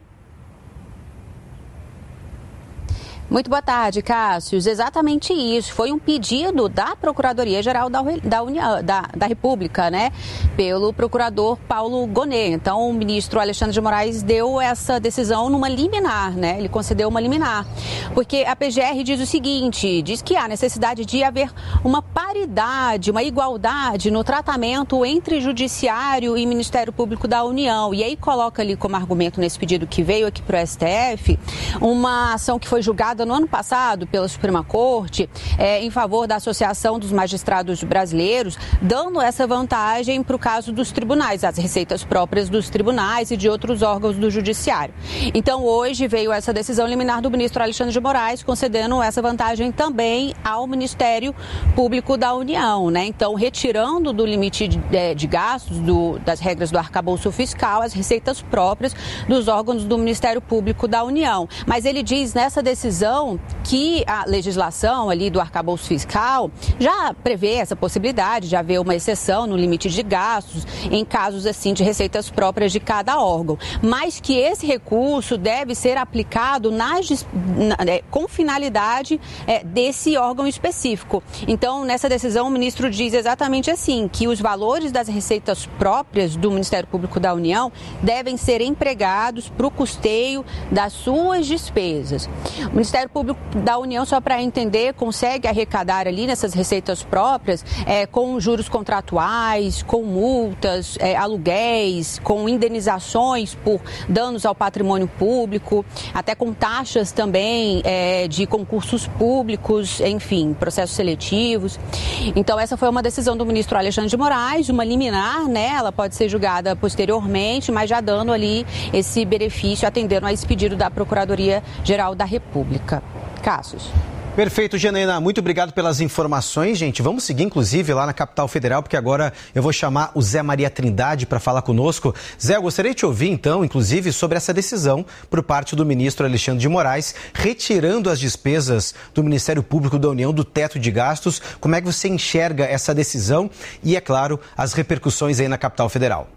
O: Muito boa tarde, Cássius. Exatamente isso. Foi um pedido da Procuradoria-Geral da, da, União, da, da República, né? Pelo procurador Paulo Gonet. Então, o ministro Alexandre de Moraes deu essa decisão numa liminar, né? Ele concedeu uma liminar. Porque a P G R diz o seguinte, diz que há necessidade de haver uma paridade, uma igualdade no tratamento entre Judiciário e Ministério Público da União. E aí coloca ali como argumento nesse pedido que veio aqui para o S T F, uma ação que foi julgada no ano passado pela Suprema Corte é, em favor da Associação dos Magistrados Brasileiros, dando essa vantagem para o caso dos tribunais, as receitas próprias dos tribunais e de outros órgãos do Judiciário. Então, hoje veio essa decisão liminar do ministro Alexandre de Moraes, concedendo essa vantagem também ao Ministério Público da União, né? Então, retirando do limite de, de gastos do, das regras do arcabouço fiscal as receitas próprias dos órgãos do Ministério Público da União. Mas ele diz nessa decisão que a legislação ali do arcabouço fiscal já prevê essa possibilidade de haver uma exceção no limite de gastos em casos assim de receitas próprias de cada órgão, mas que esse recurso deve ser aplicado nas, na, é, com finalidade é, desse órgão específico. Então, nessa decisão, o ministro diz exatamente assim, que os valores das receitas próprias do Ministério Público da União devem ser empregados para o custeio das suas despesas. O Ministério Público da União, só para entender, consegue arrecadar ali nessas receitas próprias é, com juros contratuais, com multas, é, aluguéis, com indenizações por danos ao patrimônio público, até com taxas também é, de concursos públicos, enfim, processos seletivos. Então, essa foi uma decisão do ministro Alexandre de Moraes, uma liminar, né? Ela pode ser julgada posteriormente, mas já dando ali esse benefício, atendendo a esse pedido da Procuradoria-Geral da República. Cássius.
A: Perfeito, Janaína. Muito obrigado pelas informações, gente. Vamos seguir, inclusive, lá na capital federal, porque agora eu vou chamar o Zé Maria Trindade para falar conosco. Zé, eu gostaria de te ouvir, então, inclusive, sobre essa decisão por parte do ministro Alexandre de Moraes, retirando as despesas do Ministério Público da União do teto de gastos. Como é que você enxerga essa decisão e, é claro, as repercussões aí na capital federal?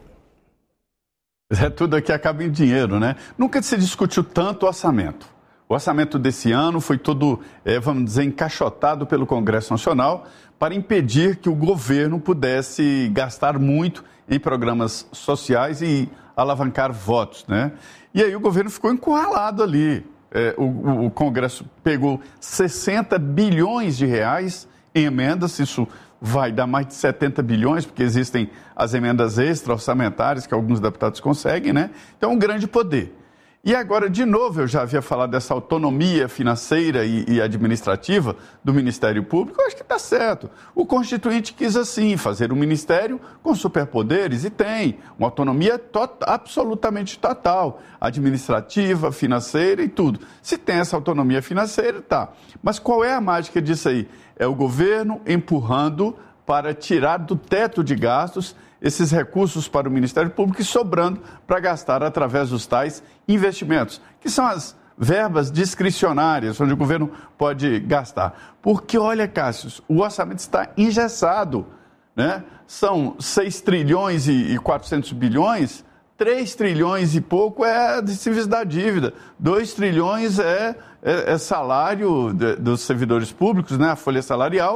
C: É, tudo aqui acaba em dinheiro, né? Nunca se discutiu tanto orçamento. O orçamento desse ano foi todo, é, vamos dizer, encaixotado pelo Congresso Nacional para impedir que o governo pudesse gastar muito em programas sociais e alavancar votos, né? E aí o governo ficou encurralado ali. É, o, o Congresso pegou sessenta bilhões de reais em emendas, isso vai dar mais de setenta bilhões, porque existem as emendas extra-orçamentárias que alguns deputados conseguem, né? Então, um grande poder. E agora, de novo, eu já havia falado dessa autonomia financeira e, e administrativa do Ministério Público, eu acho que está certo. O Constituinte quis, assim, fazer um ministério com superpoderes, e tem uma autonomia tot, absolutamente total, administrativa, financeira e tudo. Se tem essa autonomia financeira, tá. Mas qual é a mágica disso aí? É o governo empurrando para tirar do teto de gastos esses recursos para o Ministério Público e sobrando para gastar através dos tais investimentos, que são as verbas discricionárias, onde o governo pode gastar. Porque, olha, Cássio, o orçamento está engessado, né? São seis trilhões e quatrocentos bilhões, três trilhões e pouco é de serviço da dívida, dois trilhões é, é, é salário de, dos servidores públicos, né? A folha salarial,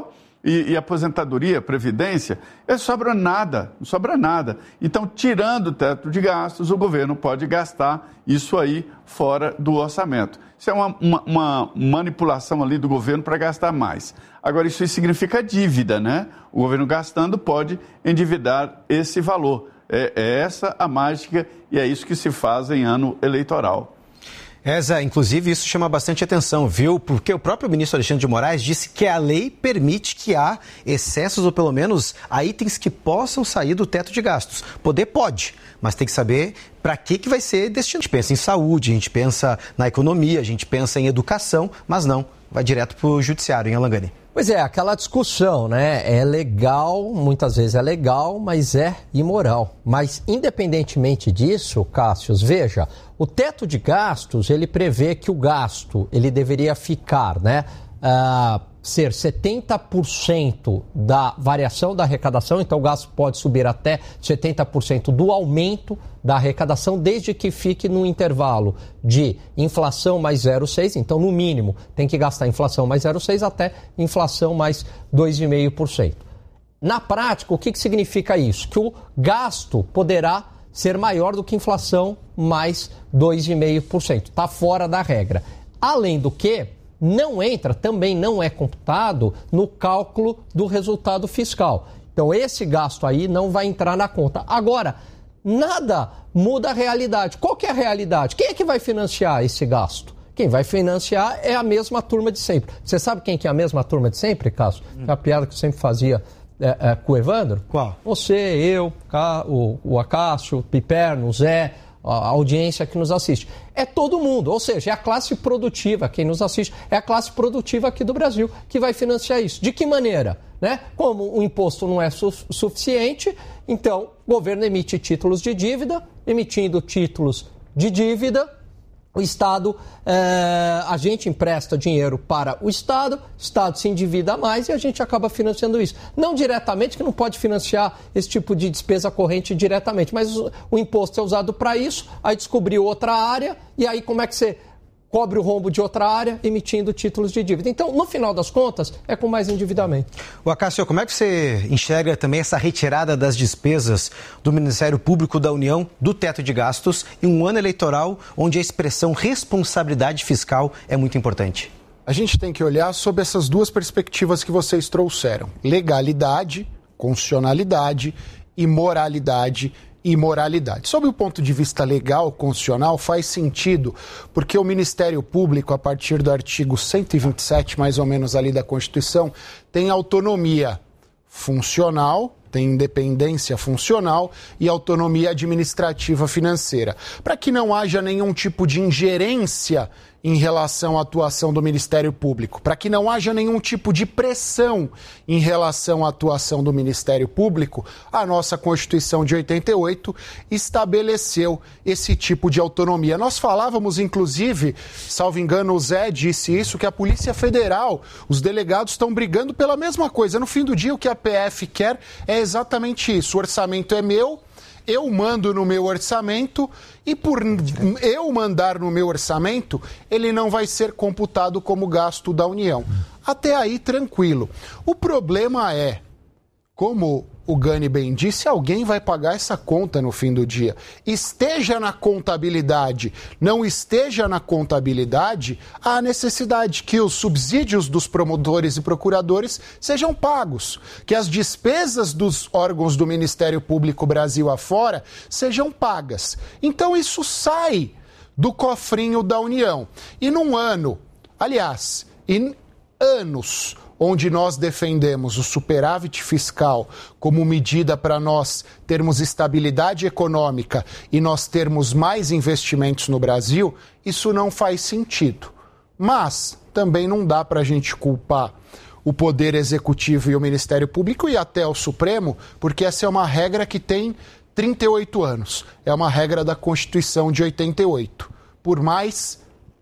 C: e, e aposentadoria, previdência, é, sobra nada, não sobra nada. Então, tirando o teto de gastos, o governo pode gastar isso aí fora do orçamento. Isso é uma, uma, uma manipulação ali do governo para gastar mais. Agora, isso significa dívida, né? O governo gastando pode endividar esse valor. É, é essa a mágica e é isso que se faz em ano eleitoral.
A: Essa, inclusive, isso chama bastante atenção, viu? Porque o próprio ministro Alexandre de Moraes disse que a lei permite que há excessos ou pelo menos há itens que possam sair do teto de gastos. Poder pode, mas tem que saber para que, que vai ser destinado. A gente pensa em saúde, a gente pensa na economia, a gente pensa em educação, mas não, vai direto para o judiciário, em Alangani.
F: Pois é, aquela discussão, né? É legal, muitas vezes é legal, mas é imoral. Mas, independentemente disso, Cássio, veja, o teto de gastos, ele prevê que o gasto, ele deveria ficar, né? Uh, ser setenta por cento da variação da arrecadação, então o gasto pode subir até setenta por cento do aumento da arrecadação, desde que fique no intervalo de inflação mais zero vírgula seis por cento, então no mínimo tem que gastar inflação mais zero vírgula seis por cento até inflação mais dois vírgula cinco por cento. Na prática, o que, que significa isso? Que o gasto poderá ser maior do que inflação mais dois vírgula cinco por cento, está fora da regra. Além do que, não entra, também não é computado no cálculo do resultado fiscal. Então, esse gasto aí não vai entrar na conta. Agora, nada muda a realidade. Qual que é a realidade? Quem é que vai financiar esse gasto? Quem vai financiar é a mesma turma de sempre. Você sabe quem que é a mesma turma de sempre, Cássio? Hum. É a piada que eu sempre fazia é, é, com o Evandro.
A: Qual?
F: Você, eu, o, o Acácio, o Piperno, o Zé, a audiência que nos assiste. É todo mundo, ou seja, é a classe produtiva, quem nos assiste, é a classe produtiva aqui do Brasil que vai financiar isso. De que maneira? Né? Como o imposto não é su- suficiente, então o governo emite títulos de dívida, emitindo títulos de dívida, o Estado, é, a gente empresta dinheiro para o Estado, o Estado se endivida mais e a gente acaba financiando isso. Não diretamente, que não pode financiar esse tipo de despesa corrente diretamente, mas o, o imposto é usado para isso, aí descobriu outra área e aí como é que você cobre o rombo de outra área emitindo títulos de dívida. Então, no final das contas, é com mais endividamento.
A: O Acácio, como é que você enxerga também essa retirada das despesas do Ministério Público da União do teto de gastos em um ano eleitoral onde a expressão responsabilidade fiscal é muito importante?
D: A gente tem que olhar sob essas duas perspectivas que vocês trouxeram. Legalidade, constitucionalidade e moralidade e moralidade. Sob o ponto de vista legal, constitucional, faz sentido, porque o Ministério Público, a partir do artigo cento e vinte e sete, mais ou menos ali da Constituição, tem autonomia funcional, tem independência funcional e autonomia administrativa financeira, para que não haja nenhum tipo de ingerência em relação à atuação do Ministério Público, para que não haja nenhum tipo de pressão em relação à atuação do Ministério Público, a nossa Constituição de oitenta e oito estabeleceu esse tipo de autonomia. Nós falávamos, inclusive, salvo engano, o Zé disse isso, que a Polícia Federal, os delegados estão brigando pela mesma coisa. No fim do dia, o que a P F quer é exatamente isso. O orçamento é meu, eu mando no meu orçamento e por eu mandar no meu orçamento, ele não vai ser computado como gasto da União. Até aí, tranquilo. O problema é, como o Gani bem disse, alguém vai pagar essa conta no fim do dia. Esteja na contabilidade, não esteja na contabilidade, há necessidade que os subsídios dos promotores e procuradores sejam pagos, que as despesas dos órgãos do Ministério Público Brasil afora sejam pagas. Então isso sai do cofrinho da União. E num ano, aliás, em anos onde nós defendemos o superávit fiscal como medida para nós termos estabilidade econômica e nós termos mais investimentos no Brasil, isso não faz sentido. Mas também não dá para a gente culpar o Poder Executivo e o Ministério Público e até o Supremo, porque essa é uma regra que tem trinta e oito anos. É uma regra da Constituição de oitenta e oito. Por mais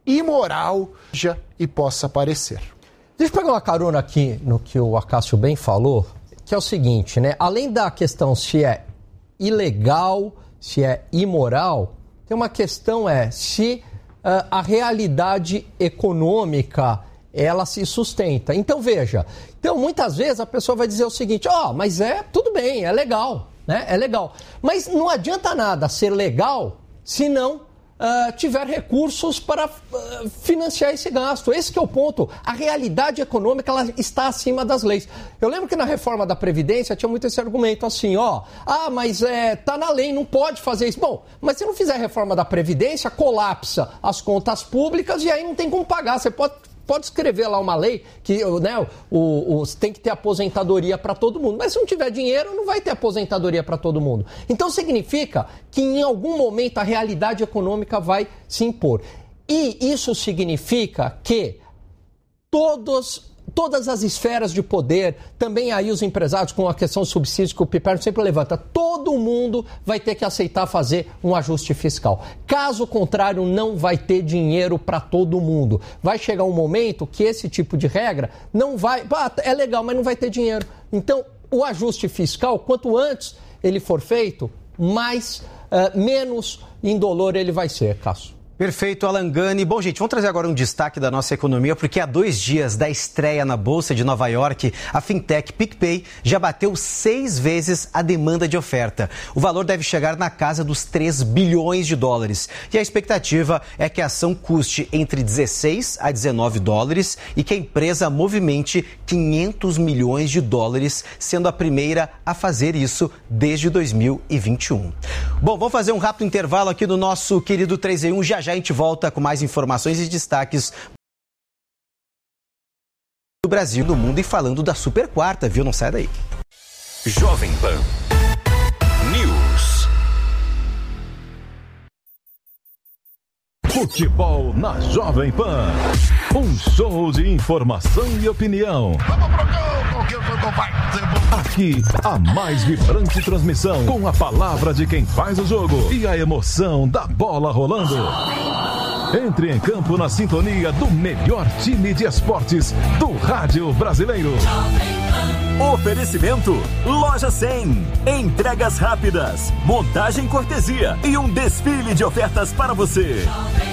D: imoral já e possa parecer.
F: Deixa eu pegar uma carona aqui no que o Acácio bem falou, que é o seguinte, né? Além da questão se é ilegal, se é imoral, tem uma questão é se uh, a realidade econômica ela se sustenta. Então, veja, então muitas vezes a pessoa vai dizer o seguinte, ó, oh, mas é, tudo bem, é legal, né? É legal. Mas não adianta nada ser legal se não uh, tiver recursos para uh, financiar esse gasto. Esse que é o ponto. A realidade econômica, ela está acima das leis. Eu lembro que na reforma da Previdência tinha muito esse argumento assim, ó, ah, mas é, tá na lei, não pode fazer isso. Bom, mas se não fizer a reforma da Previdência, colapsa as contas públicas e aí não tem como pagar. Você pode... Pode escrever lá uma lei que, né, o, o, tem que ter aposentadoria para todo mundo. Mas se não tiver dinheiro, não vai ter aposentadoria para todo mundo. Então significa que em algum momento a realidade econômica vai se impor. E isso significa que todos... Todas as esferas de poder, também aí os empresários com a questão dos subsídios que o Piperno sempre levanta, todo mundo vai ter que aceitar fazer um ajuste fiscal. Caso contrário, não vai ter dinheiro para todo mundo. Vai chegar um momento que esse tipo de regra não vai... Ah, é legal, mas não vai ter dinheiro. Então, o ajuste fiscal, quanto antes ele for feito, mais, uh, menos indolor ele vai ser, Cássio.
A: Perfeito, Alan Gani. Bom, gente, vamos trazer agora um destaque da nossa economia, porque há dois dias da estreia na Bolsa de Nova York, a fintech PicPay já bateu seis vezes a demanda de oferta. O valor deve chegar na casa dos três bilhões de dólares. E a expectativa é que a ação custe entre dezesseis a dezenove dólares e que a empresa movimente quinhentos milhões de dólares, sendo a primeira a fazer isso desde dois mil e vinte e um. Bom, vamos fazer um rápido intervalo aqui do nosso querido três em um. Já já a gente volta com mais informações e destaques do Brasil, do mundo e falando da Super Quarta, viu? Não sai daí.
I: Jovem Pan News.
J: Futebol na Jovem Pan. Um show de informação e opinião.
P: Vamos pro gol, porque o jogo vai ser bom.
J: Aqui, a mais vibrante transmissão, com a palavra de quem faz o jogo e a emoção da bola rolando. Entre em campo na sintonia do melhor time de esportes do rádio brasileiro.
Q: Oferecimento Loja cem. Entregas rápidas, montagem cortesia e um desfile de ofertas para você.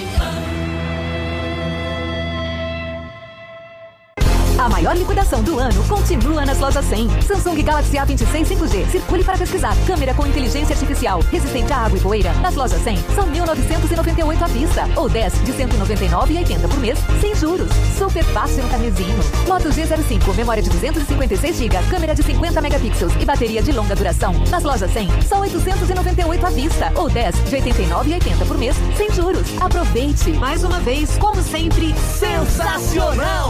R: A maior liquidação do ano continua nas Lojas cem. Samsung Galaxy A vinte e seis cinco G. Circule para pesquisar. Câmera com inteligência artificial. Resistente à água e poeira. Nas Lojas cem, são mil novecentos e noventa e oito à vista. Ou dez de cento e noventa e nove reais e oitenta por mês, sem juros. Super fácil no carnezinho. Moto G zero cinco. Memória de duzentos e cinquenta e seis gigabytes. Câmera de cinquenta megapixels. E bateria de longa duração. Nas Lojas cem, são oitocentos e noventa e oito à vista. Ou dez de oitenta e nove reais e oitenta por mês, sem juros. Aproveite. Mais uma vez, como sempre, sensacional!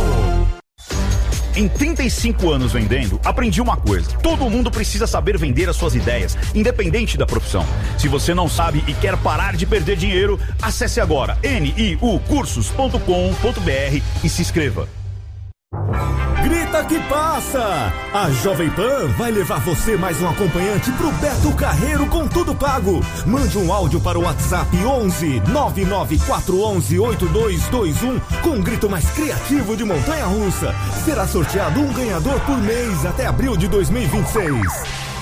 L: Em trinta e cinco anos vendendo, aprendi uma coisa. Todo mundo precisa saber vender as suas ideias, independente da profissão. Se você não sabe e quer parar de perder dinheiro, acesse agora N I U cursos ponto com ponto B R e se inscreva.
Q: Grita que passa! A Jovem Pan vai levar você mais um acompanhante pro Beto Carreiro com tudo pago. Mande um áudio para o WhatsApp onze nove nove quatro um um oito dois dois um com um grito mais criativo de montanha-russa. Será sorteado um ganhador por mês até abril de dois mil e vinte e seis.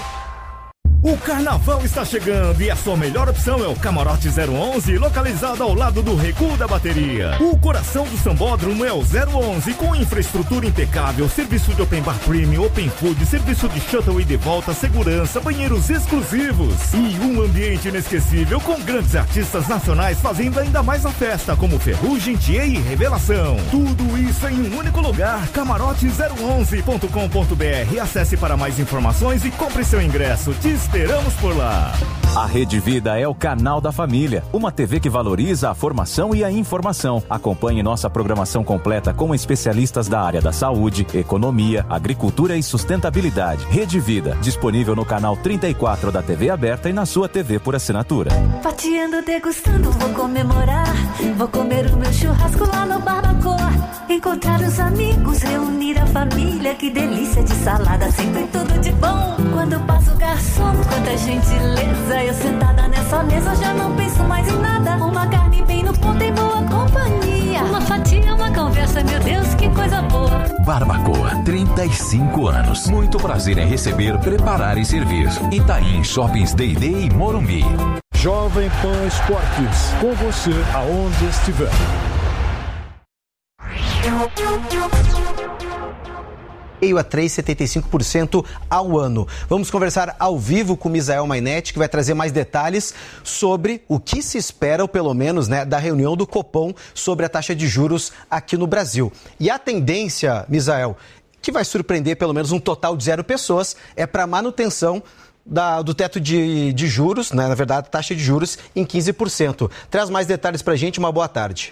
Q: O carnaval está chegando e a sua melhor opção é o Camarote zero onze, localizado ao lado do Recuo da Bateria. O coração do Sambódromo é o zero onze, com infraestrutura impecável, serviço de open bar premium, open food, serviço de shuttle e de volta, segurança, banheiros exclusivos e um ambiente inesquecível com grandes artistas nacionais fazendo ainda mais a festa, como Ferrugem, Thier e Revelação. Tudo isso em um único lugar, camarote zero onze ponto com ponto B R. Acesse para mais informações e compre seu ingresso. Te esperamos por lá.
S: A Rede Vida é o canal da família, uma T V que valoriza a formação e a informação. Acompanhe nossa programação completa com especialistas da área da saúde, economia, agricultura e sustentabilidade. Rede Vida, disponível no canal trinta e quatro da T V aberta e na sua T V por assinatura.
T: Fatiando, degustando, vou comemorar. Vou comer o meu churrasco lá no Barbacoa. Encontrar os amigos, reunir a família. Que delícia de salada, sempre tudo de bom. Quando passa o garçom, quanta gentileza. Eu sentada nessa mesa já não penso mais em nada. Uma carne bem no ponto em boa companhia. Uma fatia, uma conversa, meu Deus, que coisa boa.
I: Barbacoa, trinta e cinco anos. Muito prazer em receber, preparar e servir. Itaim Shoppings D e D e Morumbi.
J: Jovem Pan Esportes, com você aonde estiver.
A: a três vírgula setenta e cinco por cento ao ano. Vamos conversar ao vivo com o Misael Mainetti, que vai trazer mais detalhes sobre o que se espera, ou pelo menos, né, da reunião do Copom sobre a taxa de juros aqui no Brasil. E a tendência, Misael, que vai surpreender pelo menos um total de zero pessoas, é para manutenção Da, do teto de, de juros, né, na verdade, taxa de juros em quinze por cento. Traz mais detalhes para a gente, uma boa tarde.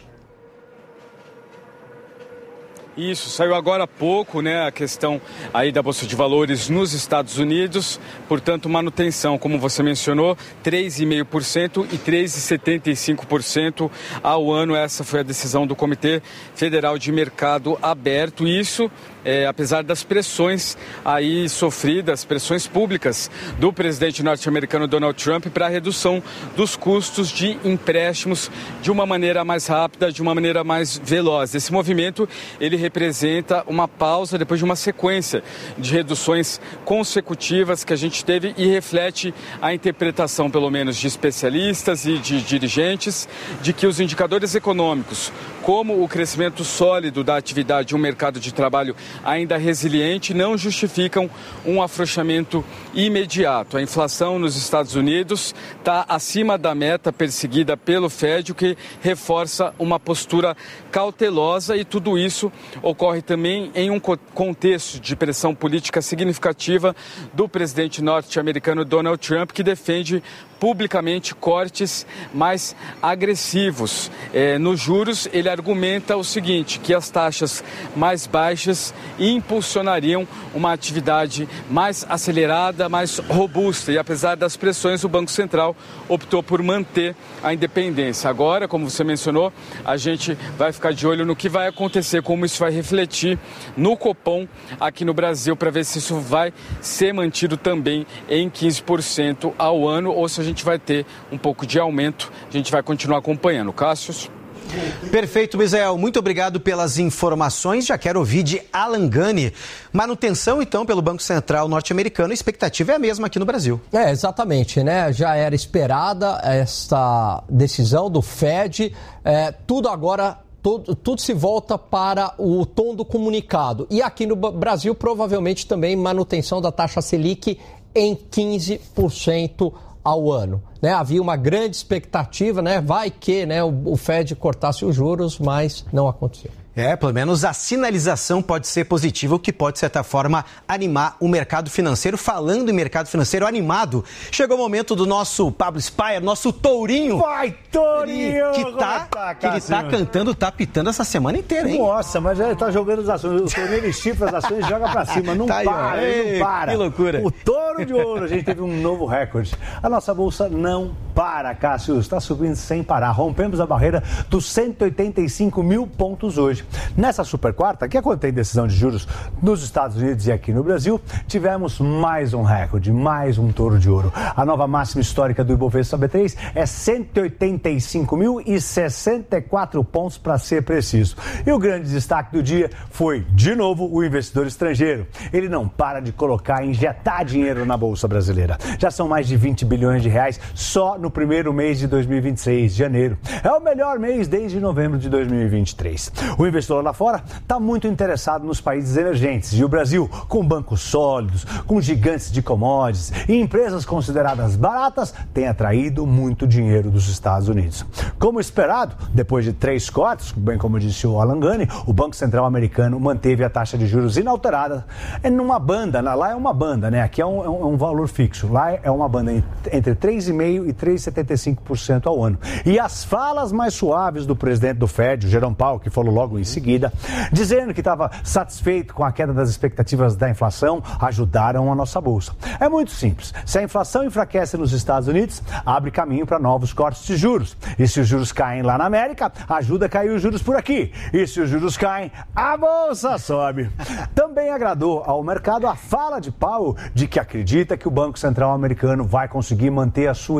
U: Isso, saiu agora há pouco, né, a questão aí da Bolsa de Valores nos Estados Unidos, portanto, manutenção, como você mencionou, três vírgula cinco por cento e três vírgula setenta e cinco por cento ao ano. Essa foi a decisão do Comitê Federal de Mercado Aberto. Isso, é, apesar das pressões aí sofridas, pressões públicas do presidente norte-americano Donald Trump para a redução dos custos de empréstimos de uma maneira mais rápida, de uma maneira mais veloz. Esse movimento, ele representa uma pausa depois de uma sequência de reduções consecutivas que a gente teve e reflete a interpretação, pelo menos, de especialistas e de dirigentes, de que os indicadores econômicos, como o crescimento sólido da atividade e um mercado de trabalho ainda resiliente, não justificam um afrouxamento imediato. A inflação nos Estados Unidos está acima da meta perseguida pelo Fed, o que reforça uma postura cautelosa, e tudo isso ocorre também em um contexto de pressão política significativa do presidente norte-americano Donald Trump, que defende publicamente cortes mais agressivos. É, nos juros, ele argumenta o seguinte, que as taxas mais baixas impulsionariam uma atividade mais acelerada, mais robusta. E apesar das pressões, o Banco Central optou por manter a independência. Agora, como você mencionou, a gente vai ficar de olho no que vai acontecer, como isso vai refletir no Copom aqui no Brasil, para ver se isso vai ser mantido também em quinze por cento ao ano, ou se a gente vai ter um pouco de aumento. A gente vai continuar acompanhando. Cássio?
A: Perfeito, Misael. Muito obrigado pelas informações. Já quero ouvir de Alan Gani. Manutenção, então, pelo Banco Central norte-americano. A expectativa é a mesma aqui no Brasil.
F: É, exatamente, né? Já era esperada essa decisão do Fed. É, tudo agora... Tudo, tudo se volta para o tom do comunicado. E aqui no Brasil, provavelmente também manutenção da taxa Selic em quinze por cento ao ano. Né? Havia uma grande expectativa, né? Vai que, né, o, o Fed cortasse os juros, mas não aconteceu.
A: É, pelo menos a sinalização pode ser positiva, o que pode, de certa forma, animar o mercado financeiro. Falando em mercado financeiro animado, chegou o momento do nosso Pablo Spire, nosso Tourinho.
V: Vai, Tourinho!
A: Que, tá, tá, que ele tá cantando, tá pitando essa semana inteira, hein?
V: Nossa, mas ele tá jogando as ações. O Tourinho, ele chifra as ações e joga pra cima. Não tá para, aí, ele não para.
A: Que loucura.
V: O touro de ouro, a gente teve um novo recorde. A nossa bolsa não para, Cássio. Está subindo sem parar. Rompemos a barreira dos cento e oitenta e cinco mil pontos hoje. Nessa super quarta, que contém decisão de juros nos Estados Unidos e aqui no Brasil, tivemos mais um recorde, mais um touro de ouro. A nova máxima histórica do Ibovespa B três é cento e oitenta e cinco mil e sessenta e quatro pontos, para ser preciso. E o grande destaque do dia foi, de novo, o investidor estrangeiro. Ele não para de colocar, injetar dinheiro na Bolsa Brasileira. Já são mais de vinte bilhões de reais só no primeiro mês de dois mil e vinte e seis, janeiro. É o melhor mês desde novembro de dois mil e vinte e três. O investidor lá fora está muito interessado nos países emergentes, e o Brasil, com bancos sólidos, com gigantes de commodities e empresas consideradas baratas, tem atraído muito dinheiro dos Estados Unidos. Como esperado, depois de três cortes, bem como disse o Alan Gani, o Banco Central americano manteve a taxa de juros inalterada. É numa banda, lá é uma banda, né? Aqui é um, é um valor fixo, lá é uma banda entre três vírgula cinco por cento e três vírgula setenta e cinco por cento ao ano. E as falas mais suaves do presidente do Fed, o Jerome Powell, que falou logo em seguida, dizendo que estava satisfeito com a queda das expectativas da inflação, ajudaram a nossa bolsa. É muito simples. Se a inflação enfraquece nos Estados Unidos, abre caminho para novos cortes de juros. E se os juros caem lá na América, ajuda a cair os juros por aqui. E se os juros caem, a bolsa sobe. Também agradou ao mercado a fala de Powell de que acredita que o Banco Central americano vai conseguir manter a sua independência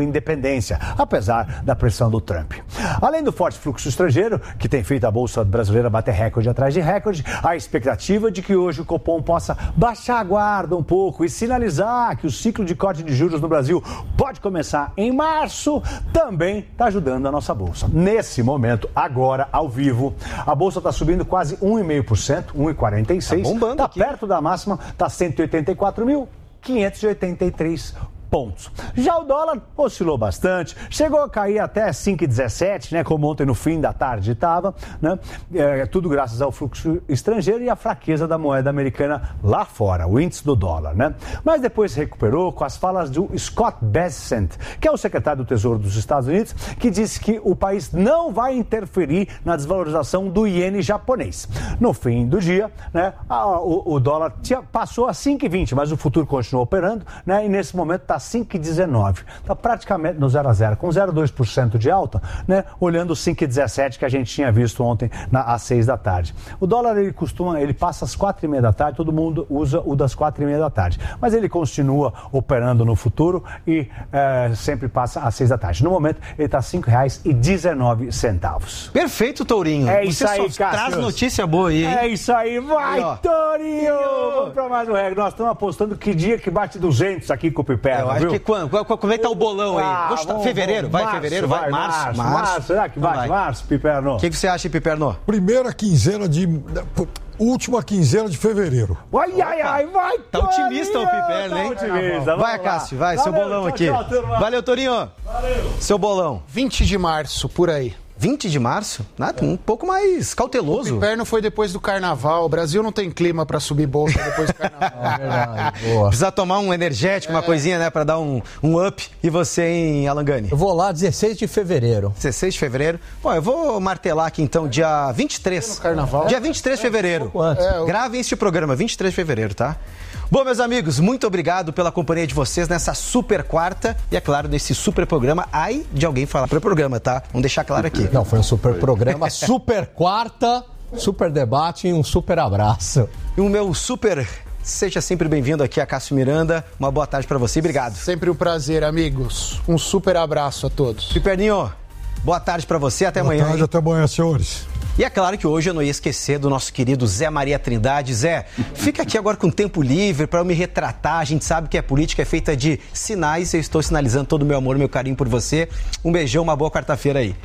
V: tendência, apesar da pressão do Trump. Além do forte fluxo estrangeiro, que tem feito a Bolsa Brasileira bater recorde atrás de recorde, a expectativa de que hoje o Copom possa baixar a guarda um pouco e sinalizar que o ciclo de corte de juros no Brasil pode começar em março, também está ajudando a nossa Bolsa. Nesse momento, agora, ao vivo, a Bolsa está subindo quase um vírgula cinco por cento, um vírgula quarenta e seis por cento. Está perto da máxima, está cento e oitenta e quatro mil quinhentos e oitenta e três pontos. Já o dólar oscilou bastante, chegou a cair até cinco vírgula dezessete, né, como ontem no fim da tarde estava, né, é, tudo graças ao fluxo estrangeiro e à fraqueza da moeda americana lá fora, o índice do dólar, né? Mas depois recuperou com as falas do Scott Bessent, que é o secretário do Tesouro dos Estados Unidos, que disse que o país não vai interferir na desvalorização do iene japonês. No fim do dia, né, a, o, o dólar tinha, passou a cinco vírgula vinte, mas o futuro continuou operando, né, e nesse momento está cinco vírgula dezenove. Está praticamente no zero a zero, com zero vírgula dois por cento de alta, né? Olhando o cinco vírgula dezessete que a gente tinha visto ontem na, às seis da tarde. O dólar, ele costuma, ele passa às quatro e meia da tarde, todo mundo usa o das quatro e meia da tarde. Mas ele continua operando no futuro e é, sempre passa às seis da tarde. No momento, ele está cinco reais e dezenove centavos.
A: Perfeito, Tourinho.
V: É isso aí,
A: Cássio. Traz notícia boa aí, hein?
V: É isso aí, vai, aí, Tourinho! Vamos para mais um regra. Nós estamos apostando que dia que bate duzentos aqui com o Piperno.
A: Acho que quando? Como é que tá o bolão aí?
V: Ah,
A: Vamos, vamos, fevereiro? Vai, março, fevereiro? Vai, vai março, março, março. Março.
V: Será que vai, vai. Março, Piperno?
A: O que, que você acha, Piperno?
E: Primeira quinzena de... Última quinzena de fevereiro.
V: Ai, ai, ai, vai,
A: Tá otimista o Piperno, hein?
V: Tá otimista,
A: vai, Cássio, vai, Valeu, seu bolão tchau, aqui. Tchau, turma. Valeu, Torinho.
V: Valeu.
A: Seu bolão.
D: vinte de março, por aí.
A: vinte de março? Nada, um pouco mais cauteloso.
D: O Piperno foi depois do carnaval. O Brasil não tem clima pra subir bolsa depois do carnaval. É
A: verdade. Boa. Precisa tomar um energético, é. uma coisinha, né, pra dar um, um up. E você em Alangani?
F: Eu vou lá dezesseis de fevereiro.
A: dezesseis de fevereiro. Bom, eu vou martelar aqui então, dia vinte e três.
D: No carnaval?
A: Dia vinte e três de fevereiro.
D: É, eu...
A: Gravem este programa, vinte e três de fevereiro, tá? Bom, meus amigos, muito obrigado pela companhia de vocês nessa super quarta e, é claro, nesse super programa. Ai de alguém falar super programa, tá? Vamos deixar claro aqui.
F: Não, foi um super programa, super quarta, super debate e um super abraço.
A: E o meu super... Seja sempre bem-vindo aqui a Cássio Miranda. Uma boa tarde para você. Obrigado.
D: Sempre um prazer, amigos. Um super abraço a todos.
A: Piperninho, boa tarde para você. Até
E: boa
A: amanhã.
E: Boa tarde, hein? Até amanhã, senhores.
A: E é claro que hoje eu não ia esquecer do nosso querido Zé Maria Trindade. Zé, fica aqui agora com tempo livre para eu me retratar. A gente sabe que a política é feita de sinais. Eu estou sinalizando todo o meu amor, meu carinho por você. Um beijão, uma boa quarta-feira aí.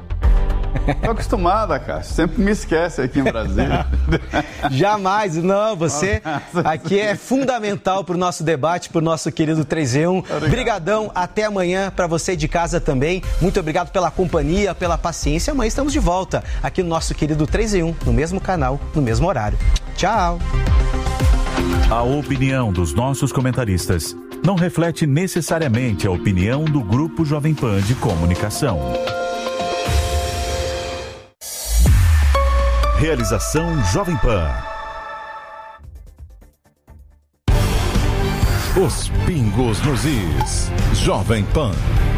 C: Tô acostumada, cara. Sempre me esquece aqui em Brasília.
A: Jamais, não. Você aqui é fundamental para o nosso debate, para o nosso querido três em um. Brigadão, até amanhã para você de casa também. Muito obrigado pela companhia, pela paciência. Amanhã estamos de volta aqui no nosso querido três em um, no mesmo canal, no mesmo horário. Tchau.
J: A opinião dos nossos comentaristas não reflete necessariamente a opinião do Grupo Jovem Pan de Comunicação. Realização Jovem Pan. Os pingos nos is. Jovem Pan.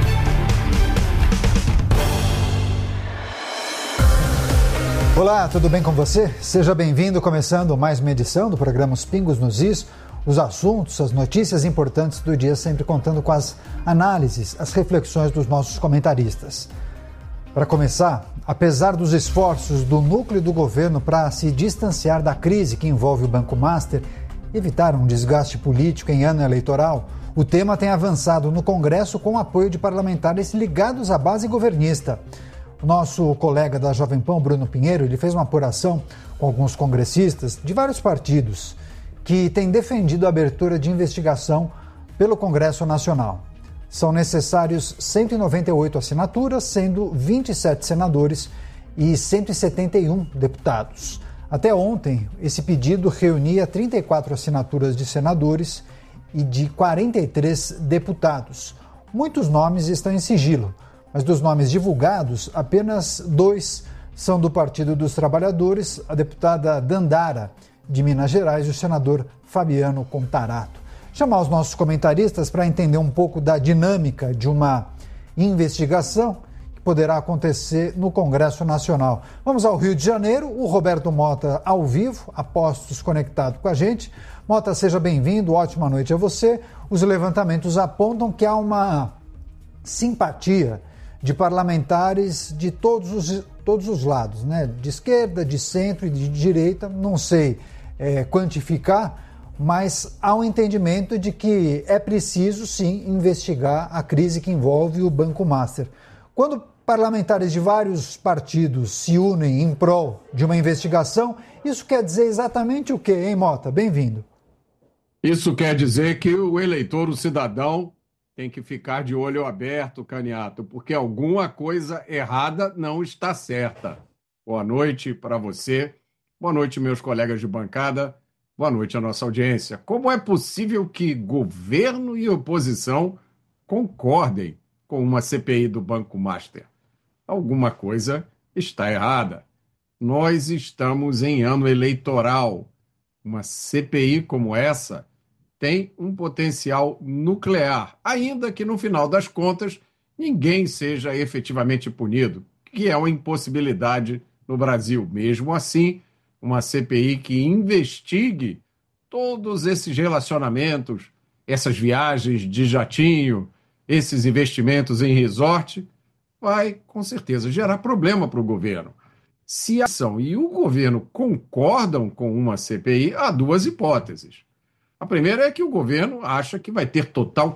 G: Olá, tudo bem com você? Seja bem-vindo, começando mais uma edição do programa Os Pingos nos Is. Os assuntos, as notícias importantes do dia, sempre contando com as análises, as reflexões dos nossos comentaristas. Para começar, apesar dos esforços do núcleo do governo para se distanciar da crise que envolve o Banco Master e evitar um desgaste político em ano eleitoral, o tema tem avançado no Congresso com o apoio de parlamentares ligados à base governista. O nosso colega da Jovem Pan, Bruno Pinheiro, ele fez uma apuração com alguns congressistas de vários partidos que têm defendido a abertura de investigação pelo Congresso Nacional. São necessários cento e noventa e oito assinaturas, sendo vinte e sete senadores e cento e setenta e um deputados. Até ontem, esse pedido reunia trinta e quatro assinaturas de senadores e de quarenta e três deputados. Muitos nomes estão em sigilo, mas dos nomes divulgados, apenas dois são do Partido dos Trabalhadores, a deputada Dandara, de Minas Gerais, e o senador Fabiano Contarato. Chamar os nossos comentaristas para entender um pouco da dinâmica de uma investigação que poderá acontecer no Congresso Nacional. Vamos ao Rio de Janeiro, o Roberto Mota ao vivo, a postos conectado com a gente. Mota, seja bem-vindo, ótima noite a você. Os levantamentos apontam que há uma simpatia de parlamentares de todos os, todos os lados, né? De esquerda, de centro e de direita, não sei é, quantificar, mas há um entendimento de que é preciso, sim, investigar a crise que envolve o Banco Master. Quando parlamentares de vários partidos se unem em prol de uma investigação, isso quer dizer exatamente o quê, hein, Mota? Bem-vindo.
B: Isso quer dizer que o eleitor, o cidadão, tem que ficar de olho aberto, Caniato, porque alguma coisa errada não está certa. Boa noite para você, boa noite, meus colegas de bancada. Boa noite à nossa audiência. Como é possível que governo e oposição concordem com uma C P I do Banco Master? Alguma coisa está errada. Nós estamos em ano eleitoral. Uma C P I como essa tem um potencial nuclear, ainda que no final das contas ninguém seja efetivamente punido, que é uma impossibilidade no Brasil. Mesmo assim, uma C P I que investigue todos esses relacionamentos, essas viagens de jatinho, esses investimentos em resort, vai, com certeza, gerar problema para o governo. Se a ação e o governo concordam com uma C P I, há duas hipóteses. A primeira é que o governo acha que vai ter total